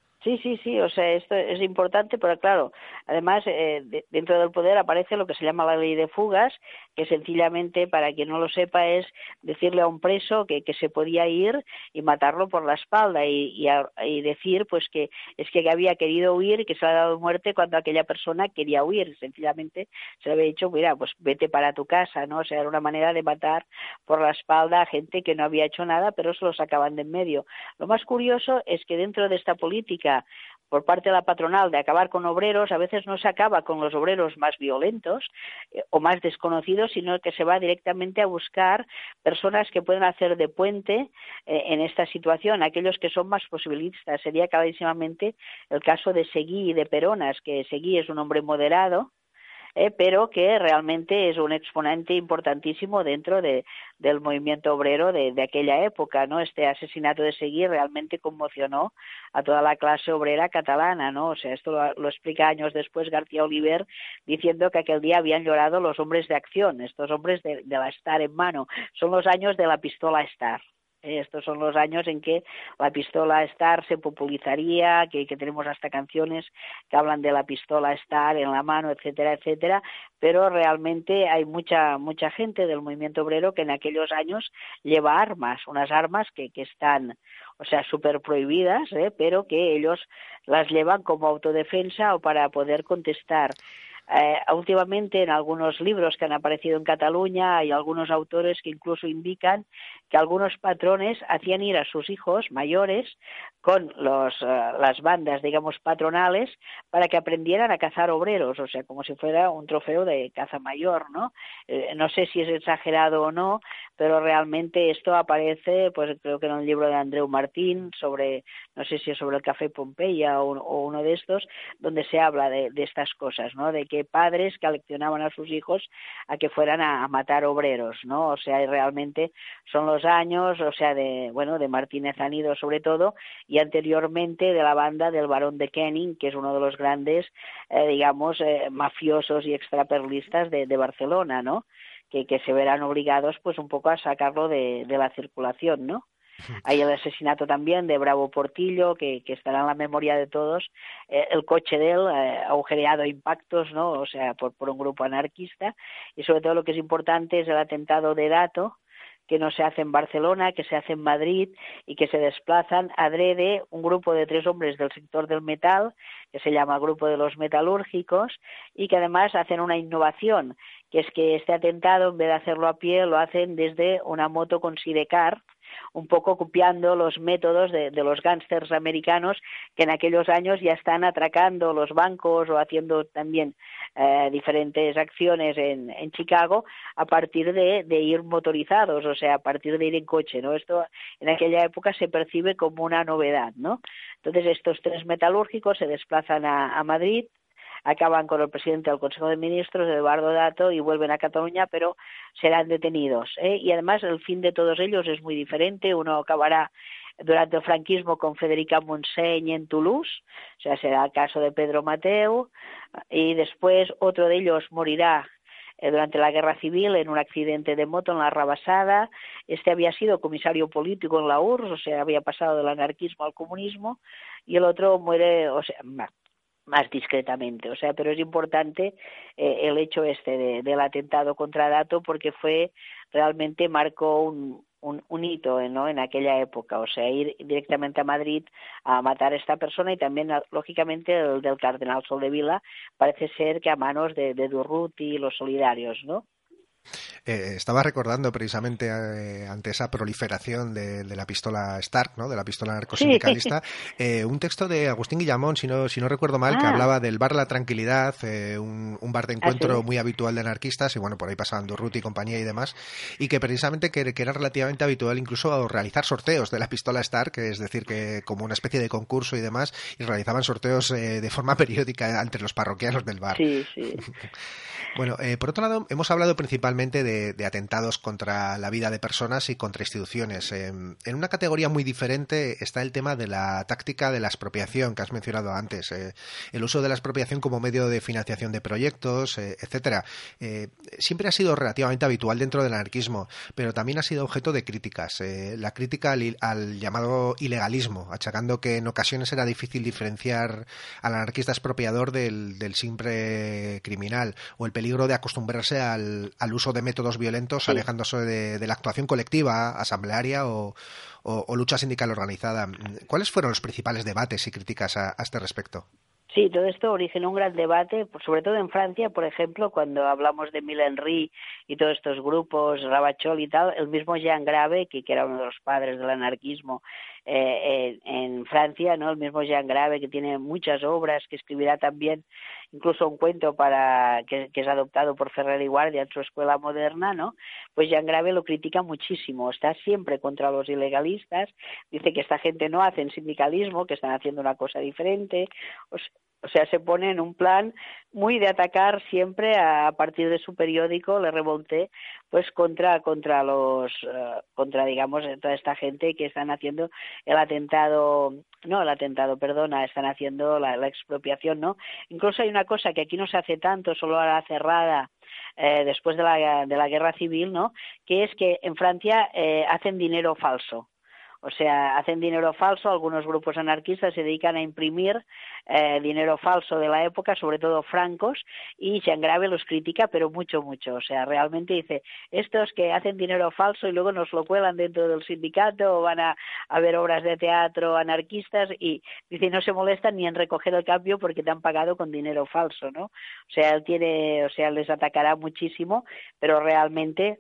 Speaker 9: Sí, o sea, esto es importante, pero claro, además dentro del poder aparece lo que se llama la ley de fugas, que sencillamente, para quien no lo sepa, es decirle a un preso que se podía ir y matarlo por la espalda y decir pues que es que había querido huir y que se le ha dado muerte cuando aquella persona quería huir. Sencillamente se le había dicho, mira, pues vete para tu casa, ¿no? O sea, era una manera de matar por la espalda a gente que no había hecho nada, pero se lo sacaban de en medio. Lo más curioso es que dentro de esta política por parte de la patronal de acabar con obreros, a veces no se acaba con los obreros más violentos o más desconocidos, sino que se va directamente a buscar personas que pueden hacer de puente en esta situación, aquellos que son más posibilistas. Sería clarísimamente el caso de Seguí y de Peronas, que Seguí es un hombre moderado, pero que realmente es un exponente importantísimo dentro del movimiento obrero de aquella época, ¿no? Este asesinato de Seguí realmente conmocionó a toda la clase obrera catalana, ¿no? O sea, esto lo explica años después García Oliver, diciendo que aquel día habían llorado los hombres de acción, estos hombres de la Star en mano. Son los años de la pistola Star. Estos son los años en que la pistola Star se popularizaría, que tenemos hasta canciones que hablan de la pistola Star en la mano, etcétera, etcétera, pero realmente hay mucha gente del movimiento obrero que en aquellos años lleva armas, unas armas que están, o sea, súper prohibidas, pero que ellos las llevan como autodefensa o para poder contestar. Últimamente en algunos libros que han aparecido en Cataluña hay algunos autores que incluso indican que algunos patrones hacían ir a sus hijos mayores con las bandas, digamos, patronales para que aprendieran a cazar obreros, o sea, como si fuera un trofeo de caza mayor, ¿no? No sé si es exagerado o no, pero realmente esto aparece, pues creo que en un libro de Andreu Martín sobre, no sé si es sobre el Café Pompeya o uno de estos, donde se habla de estas cosas, ¿no? De que padres que aleccionaban a sus hijos a que fueran a matar obreros, ¿no? O sea, y realmente son los años, o sea, de Martínez Anido sobre todo, y anteriormente de la banda del Barón de Kenning, que es uno de los grandes, mafiosos y extraperlistas de Barcelona, ¿no? Que se verán obligados pues un poco a sacarlo de la circulación, ¿no? Hay el asesinato también de Bravo Portillo, que estará en la memoria de todos, el coche de él agujereado a impactos, ¿no? O sea, por un grupo anarquista, y sobre todo lo que es importante es el atentado de Dato, que no se hace en Barcelona, que se hace en Madrid y que se desplazan adrede un grupo de 3 hombres del sector del metal, que se llama Grupo de los Metalúrgicos, y que además hacen una innovación, que es que este atentado, en vez de hacerlo a pie, lo hacen desde una moto con sidecar, un poco copiando los métodos de los gángsters americanos que en aquellos años ya están atracando los bancos o haciendo también diferentes acciones en Chicago a partir de ir motorizados, o sea, a partir de ir en coche, ¿no? Esto en aquella época se percibe como una novedad, ¿no? Entonces estos 3 metalúrgicos se desplazan a Madrid, acaban con el presidente del Consejo de Ministros, Eduardo Dato, y vuelven a Cataluña, pero serán detenidos, Y además el fin de todos ellos es muy diferente. Uno acabará durante el franquismo con Federica Montseny en Toulouse, o sea, será el caso de Pedro Mateu, y después otro de ellos morirá durante la Guerra Civil en un accidente de moto en la Rabassada. Este había sido comisario político en la URSS, o sea, había pasado del anarquismo al comunismo, y el otro muere, o sea, más discretamente, o sea, pero es importante el hecho del atentado contra Dato, porque realmente marcó un hito, ¿no? En aquella época, o sea, ir directamente a Madrid a matar a esta persona, y también, lógicamente, el del cardenal Soldevila parece ser que a manos de Durruti y los solidarios, ¿no?
Speaker 6: Estaba recordando precisamente ante esa proliferación de la pistola Stark, ¿no? De la pistola narcosindicalista, un texto de Agustín Guillamón, si no recuerdo mal, que hablaba del bar La Tranquilidad, un bar de encuentro muy habitual de anarquistas, y bueno, por ahí pasaban Durruti y compañía y demás, y que precisamente que era relativamente habitual incluso realizar sorteos de la pistola Stark, es decir, que como una especie de concurso y demás, y realizaban sorteos de forma periódica entre los parroquianos del bar.
Speaker 9: Sí, sí.
Speaker 6: Bueno, por otro lado, hemos hablado principalmente de atentados contra la vida de personas y contra instituciones. En una categoría muy diferente está el tema de la táctica de la expropiación, que has mencionado antes. El uso de la expropiación como medio de financiación de proyectos, etcétera. Siempre ha sido relativamente habitual dentro del anarquismo, pero también ha sido objeto de críticas. La crítica al llamado ilegalismo, achacando que en ocasiones era difícil diferenciar al anarquista expropiador del simple criminal, o el peligro de acostumbrarse al uso de métodos violentos, alejándose de la actuación colectiva, asamblearia o lucha sindical organizada. ¿Cuáles fueron los principales debates y críticas a este respecto?
Speaker 9: Sí, todo esto originó un gran debate, sobre todo en Francia, por ejemplo, cuando hablamos de Emile Henry y todos estos grupos, Ravachol y tal, el mismo Jean Grave, que era uno de los padres del anarquismo en Francia, ¿no? El mismo Jean Grave, que tiene muchas obras, que escribirá también incluso un cuento que es adoptado por Ferrer y Guardia en su escuela moderna, ¿no? Pues Jean Grave lo critica muchísimo, está siempre contra los ilegalistas, dice que esta gente no hace sindicalismo, que están haciendo una cosa diferente, O sea, se pone en un plan muy de atacar siempre a partir de su periódico, Le Revolté, pues contra digamos toda esta gente que están haciendo están haciendo la expropiación, ¿no? Incluso hay una cosa que aquí no se hace tanto, solo a la cerrada, después de la guerra civil, ¿no? Que es que en Francia hacen dinero falso. O sea, hacen dinero falso, algunos grupos anarquistas se dedican a imprimir dinero falso de la época, sobre todo francos, y Jean Grave los critica, pero mucho, mucho. O sea, realmente dice, estos que hacen dinero falso y luego nos lo cuelan dentro del sindicato o van a ver obras de teatro anarquistas y dice, no se molestan ni en recoger el cambio porque te han pagado con dinero falso, ¿no? O sea, les atacará muchísimo, pero realmente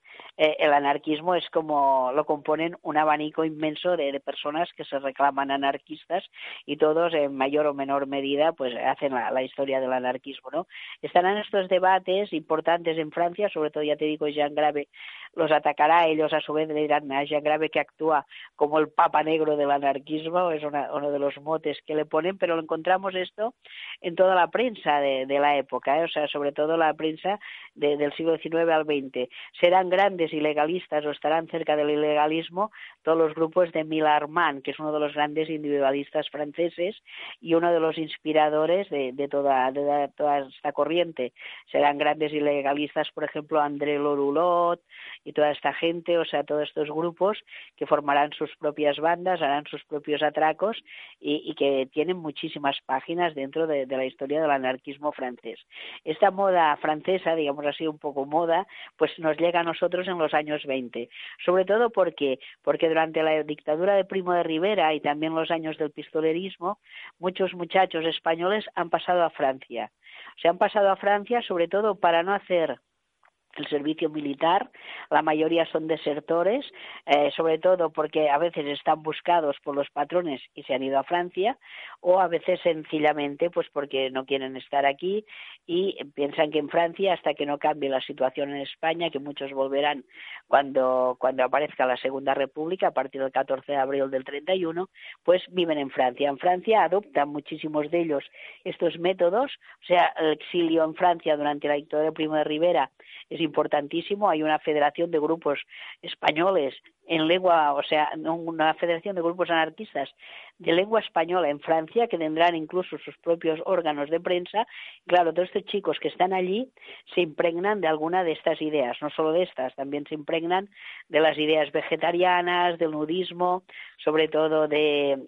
Speaker 9: el anarquismo es como lo componen un abanico inmenso de personas que se reclaman anarquistas y todos en mayor o menor medida pues hacen la historia del anarquismo, ¿no? Estarán estos debates importantes en Francia, sobre todo ya te digo, Jean Grave los atacará, ellos a su vez le dirán a Jean Grave que actúa como el papa negro del anarquismo, es uno de los motes que le ponen, pero lo encontramos esto en toda la prensa de la época, o sea, sobre todo la prensa del siglo XIX al XX. Serán grandes ilegalistas o estarán cerca del ilegalismo todos los grupos de Millarmand, que es uno de los grandes individualistas franceses y uno de los inspiradores de toda esta corriente. Serán grandes ilegalistas, por ejemplo, André Lorulot y toda esta gente, o sea, todos estos grupos que formarán sus propias bandas, harán sus propios atracos y que tienen muchísimas páginas dentro de la historia del anarquismo francés. Esta moda francesa, digamos así, un poco moda, pues nos llega a nosotros en los años 20, sobre todo porque durante la dictadura de Primo de Rivera y también los años del pistolerismo, muchos muchachos españoles han pasado a Francia. Se han pasado a Francia sobre todo para no hacer el servicio militar, la mayoría son desertores, sobre todo porque a veces están buscados por los patrones y se han ido a Francia, o a veces sencillamente pues porque no quieren estar aquí y piensan que en Francia, hasta que no cambie la situación en España, que muchos volverán cuando aparezca la Segunda República, a partir del 14 de abril del 31, pues viven en Francia. En Francia adoptan muchísimos de ellos estos métodos, o sea, el exilio en Francia durante la dictadura de Primo de Rivera es importantísimo. Hay una federación de grupos españoles en lengua, o sea, una federación de grupos anarquistas de lengua española en Francia que tendrán incluso sus propios órganos de prensa. Claro, todos estos chicos que están allí se impregnan de alguna de estas ideas, no solo de estas, también se impregnan de las ideas vegetarianas, del nudismo, sobre todo de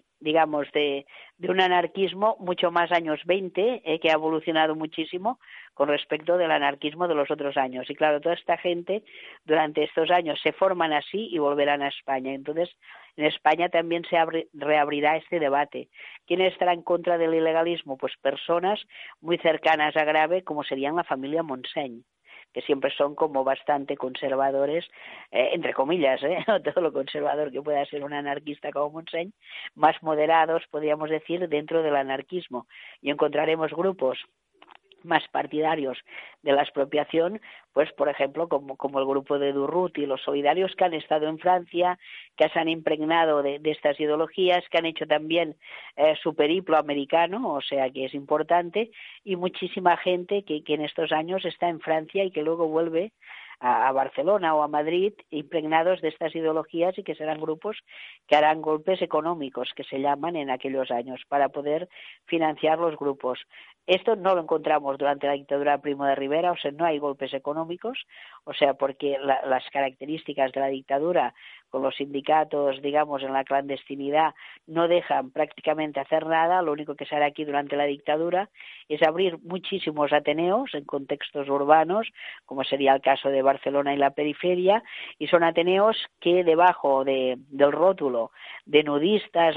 Speaker 9: un anarquismo mucho más años 20, que ha evolucionado muchísimo con respecto del anarquismo de los otros años. Y claro, toda esta gente durante estos años se forman así y volverán a España. Entonces, en España también se reabrirá este debate. ¿Quién estará en contra del ilegalismo? Pues personas muy cercanas a Grave, como serían la familia Montseny, que siempre son como bastante conservadores, entre comillas, no todo lo conservador que pueda ser un anarquista como Montseny, más moderados, podríamos decir, dentro del anarquismo. Y encontraremos grupos más partidarios de la expropiación, pues por ejemplo como el grupo de Durruti y los solidarios, que han estado en Francia, que se han impregnado de estas ideologías, que han hecho también su periplo americano, o sea que es importante, y muchísima gente que en estos años está en Francia y que luego vuelve a Barcelona o a Madrid impregnados de estas ideologías y que serán grupos que harán golpes económicos, que se llaman en aquellos años, para poder financiar los grupos. Esto no lo encontramos durante la dictadura de Primo de Rivera, o sea, no hay golpes económicos, o sea, porque las características de la dictadura con los sindicatos, digamos, en la clandestinidad, no dejan prácticamente hacer nada. Lo único que se hará aquí durante la dictadura es abrir muchísimos ateneos en contextos urbanos, como sería el caso de Barcelona y la periferia, y son ateneos que debajo del rótulo de nudistas,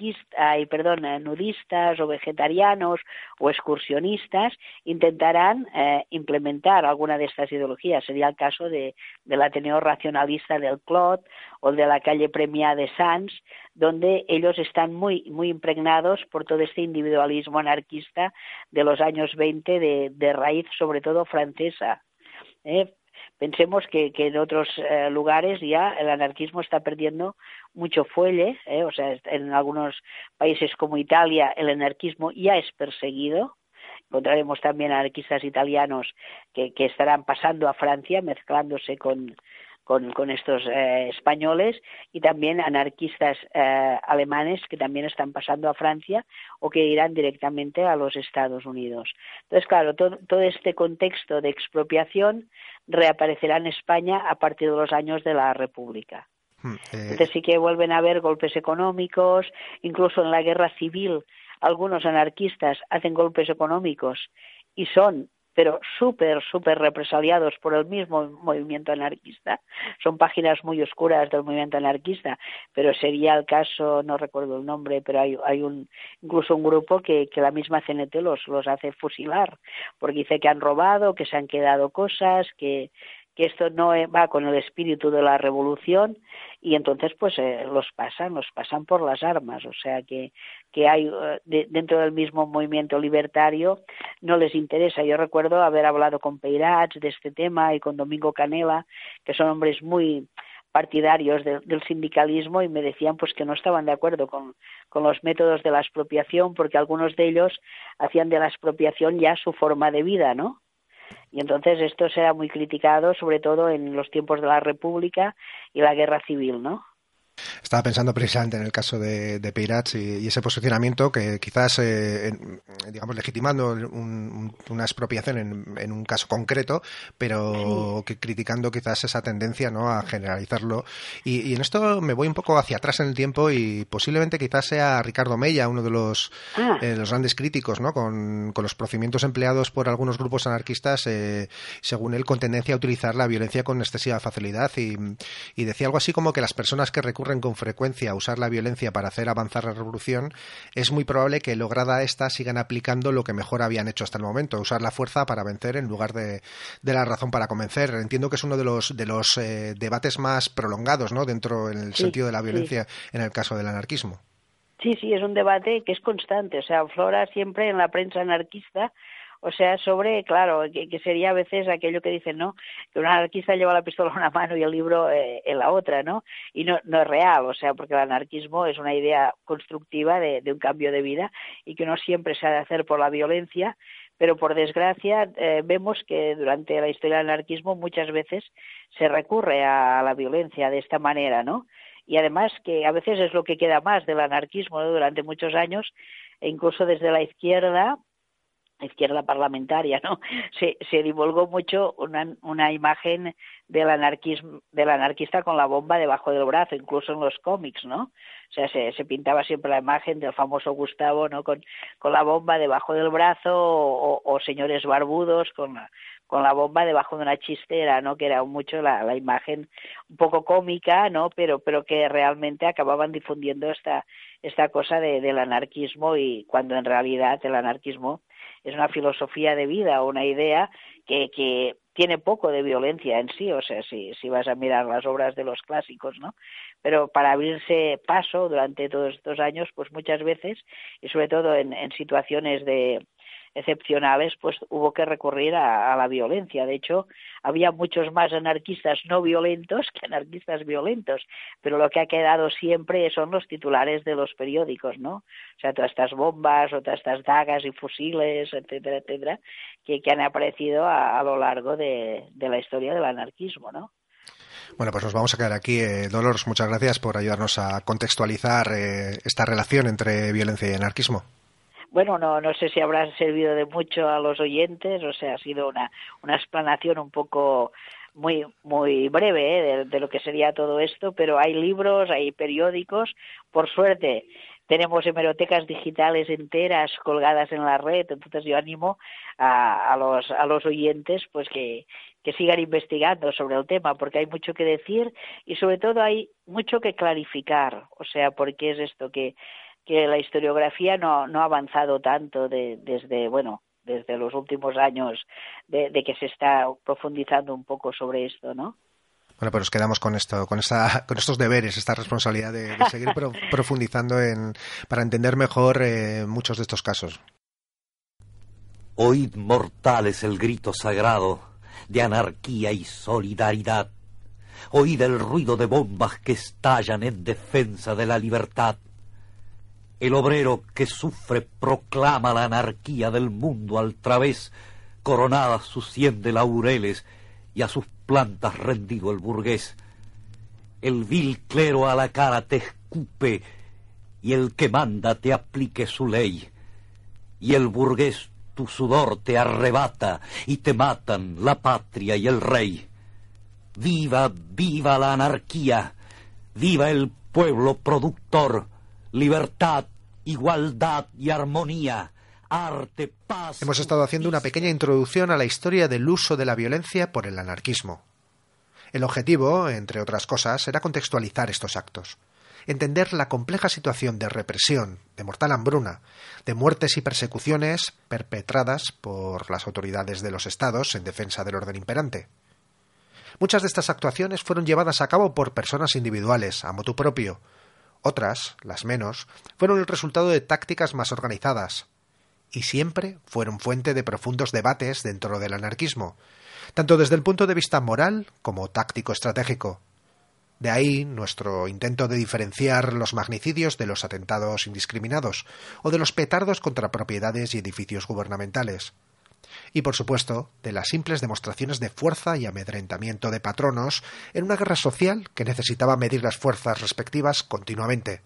Speaker 9: nudistas o vegetarianos o excursionistas, intentarán implementar alguna de estas ideologías. Sería el caso del Ateneo Racionalista del Clot o de la calle Premià de Sants, donde ellos están muy, muy impregnados por todo este individualismo anarquista de los años 20 de raíz sobre todo francesa. Pensemos que en otros lugares ya el anarquismo está perdiendo mucho fuelle, o sea, en algunos países como Italia el anarquismo ya es perseguido. Encontraremos también anarquistas italianos que estarán pasando a Francia, mezclándose con estos españoles, y también anarquistas alemanes que también están pasando a Francia o que irán directamente a los Estados Unidos. Entonces, claro, todo este contexto de expropiación reaparecerá en España a partir de los años de la República. Entonces sí que vuelven a haber golpes económicos, incluso en la guerra civil algunos anarquistas hacen golpes económicos y son pero súper represaliados por el mismo movimiento anarquista. Son páginas muy oscuras del movimiento anarquista, pero sería el caso, no recuerdo el nombre, pero hay incluso un grupo que la misma CNT los hace fusilar, porque dice que han robado, que se han quedado cosas, que esto no va con el espíritu de la revolución, y entonces pues los pasan por las armas. O sea que hay dentro del mismo movimiento libertario no les interesa. Yo recuerdo haber hablado con Peirats de este tema y con Domingo Canela, que son hombres muy partidarios del sindicalismo, y me decían pues que no estaban de acuerdo con los métodos de la expropiación, porque algunos de ellos hacían de la expropiación ya su forma de vida, ¿no? Y entonces esto será muy criticado, sobre todo en los tiempos de la República y la Guerra Civil, ¿no?
Speaker 6: Estaba pensando precisamente en el caso de Peirats y ese posicionamiento que quizás, digamos, legitimando una expropiación en un caso concreto, pero que criticando quizás esa tendencia, ¿no?, a generalizarlo. Y en esto me voy un poco hacia atrás en el tiempo, y posiblemente quizás sea Ricardo Mella uno de los grandes críticos, ¿no?, con los procedimientos empleados por algunos grupos anarquistas, según él, con tendencia a utilizar la violencia con excesiva facilidad, y decía algo así como que las personas que recurren con frecuencia a usar la violencia para hacer avanzar la revolución, es muy probable que, lograda esta, sigan aplicando lo que mejor habían hecho hasta el momento, usar la fuerza para vencer en lugar de la razón para convencer. Entiendo que es uno de los debates más prolongados, ¿no?, dentro en el sentido de la violencia en el caso del anarquismo. Sí, es un debate que es constante, o sea, aflora siempre en la prensa anarquista. O sea, sobre, claro, que sería a veces aquello que dicen, ¿no?, que un anarquista lleva la pistola en una mano y el libro en la otra, ¿no? Y no es real, o sea, porque el anarquismo es una idea constructiva de un cambio de vida, y que no siempre se ha de hacer por la violencia, pero por desgracia vemos que durante la historia del anarquismo muchas veces se recurre a la violencia de esta manera, ¿no? Y además que a veces es lo que queda más del anarquismo, ¿no?, durante muchos años, e incluso desde la izquierda parlamentaria, ¿no?, se divulgó mucho una imagen del anarquista con la bomba debajo del brazo, incluso en los cómics, ¿no? O sea, se pintaba siempre la imagen del famoso Gustavo, ¿no?, con la bomba debajo del brazo, o señores barbudos con la bomba debajo de una chistera, ¿no?, que era mucho la imagen un poco cómica, ¿no?, pero que realmente acababan difundiendo esta cosa del anarquismo, y cuando en realidad el anarquismo es una filosofía de vida, o una idea que tiene poco de violencia en sí. O sea, si vas a mirar las obras de los clásicos, ¿no? Pero para abrirse paso durante todos estos años, pues muchas veces, y sobre todo en situaciones excepcionales, pues hubo que recurrir a la violencia. De hecho, había muchos más anarquistas no violentos que anarquistas violentos, pero lo que ha quedado siempre son los titulares de los periódicos, ¿no? O sea, todas estas bombas, o todas estas dagas y fusiles, etcétera, etcétera, que han aparecido a lo largo de la historia del anarquismo, ¿no? Bueno, pues nos vamos a quedar aquí. Dolors, muchas gracias por ayudarnos a contextualizar esta relación entre violencia y anarquismo. Bueno, no sé si habrá servido de mucho a los oyentes. O sea, ha sido una explanación un poco muy breve de lo que sería todo esto, pero hay libros, hay periódicos. Por suerte tenemos hemerotecas digitales enteras colgadas en la red. Entonces yo animo a los oyentes pues que sigan investigando sobre el tema, porque hay mucho que decir, y sobre todo hay mucho que clarificar. O sea, porque es esto que la historiografía no ha avanzado tanto desde los últimos años de que se está profundizando un poco sobre esto, ¿no? Bueno, pues nos quedamos con esto, con estos deberes, esta responsabilidad de seguir profundizando para entender mejor muchos de estos casos.
Speaker 1: Oíd, mortales, el grito sagrado, de anarquía y solidaridad. Oíd el ruido de bombas que estallan en defensa de la libertad. El obrero que sufre proclama la anarquía del mundo al través, coronadas sus 100 de laureles, y a sus plantas rendido el burgués. El vil clero a la cara te escupe, y el que manda te aplique su ley. Y el burgués tu sudor te arrebata, y te matan la patria y el rey. Viva, viva la anarquía, viva el pueblo productor, libertad, igualdad y armonía, arte, paz...
Speaker 6: Hemos estado haciendo una pequeña introducción a la historia del uso de la violencia por el anarquismo. El objetivo, entre otras cosas, era contextualizar estos actos, entender la compleja situación de represión, de mortal hambruna, de muertes y persecuciones perpetradas por las autoridades de los estados en defensa del orden imperante. Muchas de estas actuaciones fueron llevadas a cabo por personas individuales, a motu propio. Otras, las menos, fueron el resultado de tácticas más organizadas. Y siempre fueron fuente de profundos debates dentro del anarquismo, tanto desde el punto de vista moral como táctico-estratégico. De ahí nuestro intento de diferenciar los magnicidios de los atentados indiscriminados o de los petardos contra propiedades y edificios gubernamentales. Y, por supuesto, de las simples demostraciones de fuerza y amedrentamiento de patronos en una guerra social que necesitaba medir las fuerzas respectivas continuamente.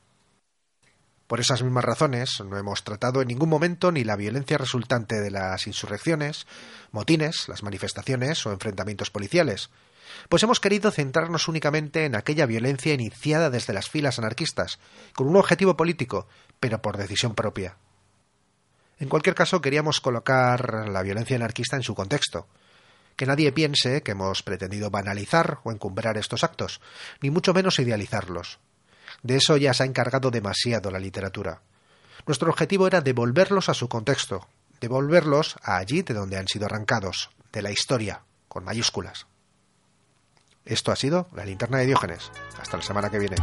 Speaker 6: Por esas mismas razones, no hemos tratado en ningún momento ni la violencia resultante de las insurrecciones, motines, las manifestaciones o enfrentamientos policiales, pues hemos querido centrarnos únicamente en aquella violencia iniciada desde las filas anarquistas, con un objetivo político, pero por decisión propia. En cualquier caso, queríamos colocar la violencia anarquista en su contexto. Que nadie piense que hemos pretendido banalizar o encumbrar estos actos, ni mucho menos idealizarlos. De eso ya se ha encargado demasiado la literatura. Nuestro objetivo era devolverlos a su contexto, devolverlos a allí de donde han sido arrancados, de la historia, con mayúsculas. Esto ha sido La Linterna de Diógenes. Hasta la semana que viene.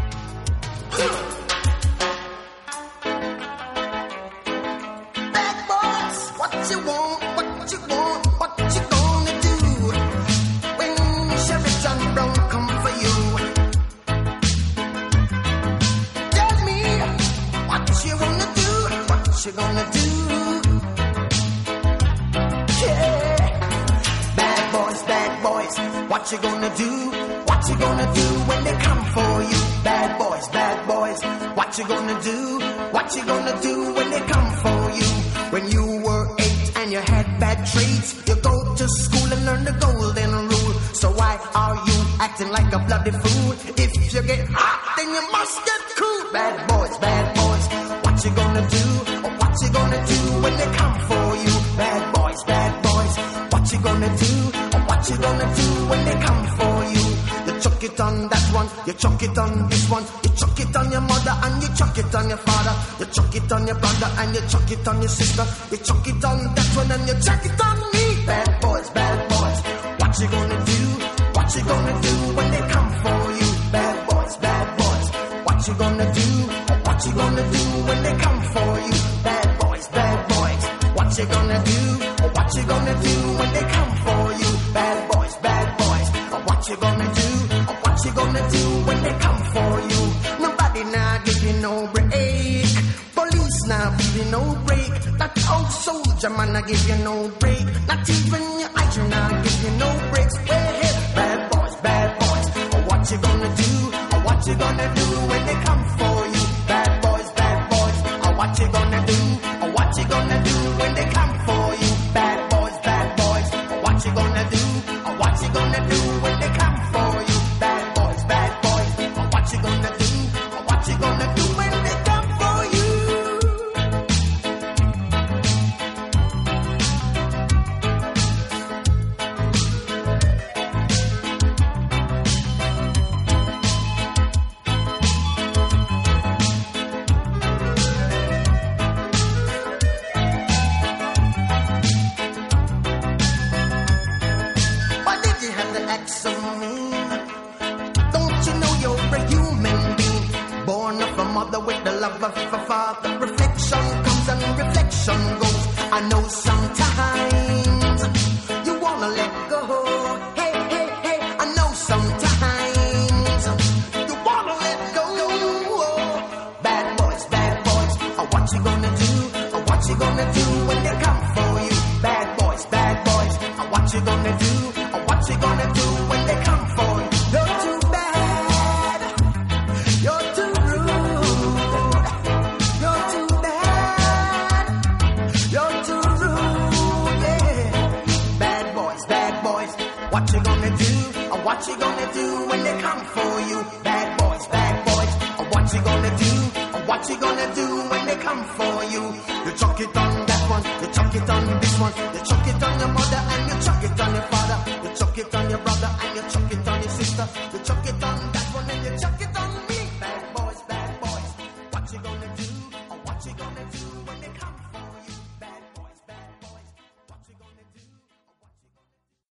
Speaker 16: You gonna do? Yeah. Bad boys, what you gonna do? What you gonna do when they come for you? Bad boys, what you gonna do? What you gonna do when they come for you? When you were 8 and you had bad traits, you go to school and learn the golden rule. So why are you acting like a bloody fool? If you get hot, then you must get cool. Bad boys, what you gonna do? What you gonna do when they come for you? Bad boys, what you gonna do? What you gonna do when they come for you? You chuck it on that one, you chuck it on this one, you chuck it on your mother and you chuck it on your father, you chuck it on your brother and you chuck it on your sister, you chuck it on that one and you chuck it on me. Bad boys, what you gonna do? What you gonna do when they come for you? Bad boys, what you gonna do? What you gonna do when they come for you? Bad boys, what you gonna do? What you gonna do when they come for you? Bad boys, what you gonna do? What you gonna do when they come for you? Nobody now give you no break. Police now give you no break. That old soldier man I give you no break. Not even your eyes now give you no breaks. Hey, bad boys, what you gonna do? What you gonna do when they come for you? Bad boys, what you gonna do? What you gonna do when they come for you? Bad boys, what you gonna do? What you gonna do when they come for you? Bad boys, what you gonna do? What you gonna do when they come for you? With the love of a father, reflection comes and reflection goes. I know sometimes you wanna let go, gonna do when they come for you? Bad boys, what you gonna do? What you gonna do when they come for you? You chuck it on that one, you chuck it on this one, you chuck it on your mother and you chuck it on your father, you chuck it on your brother.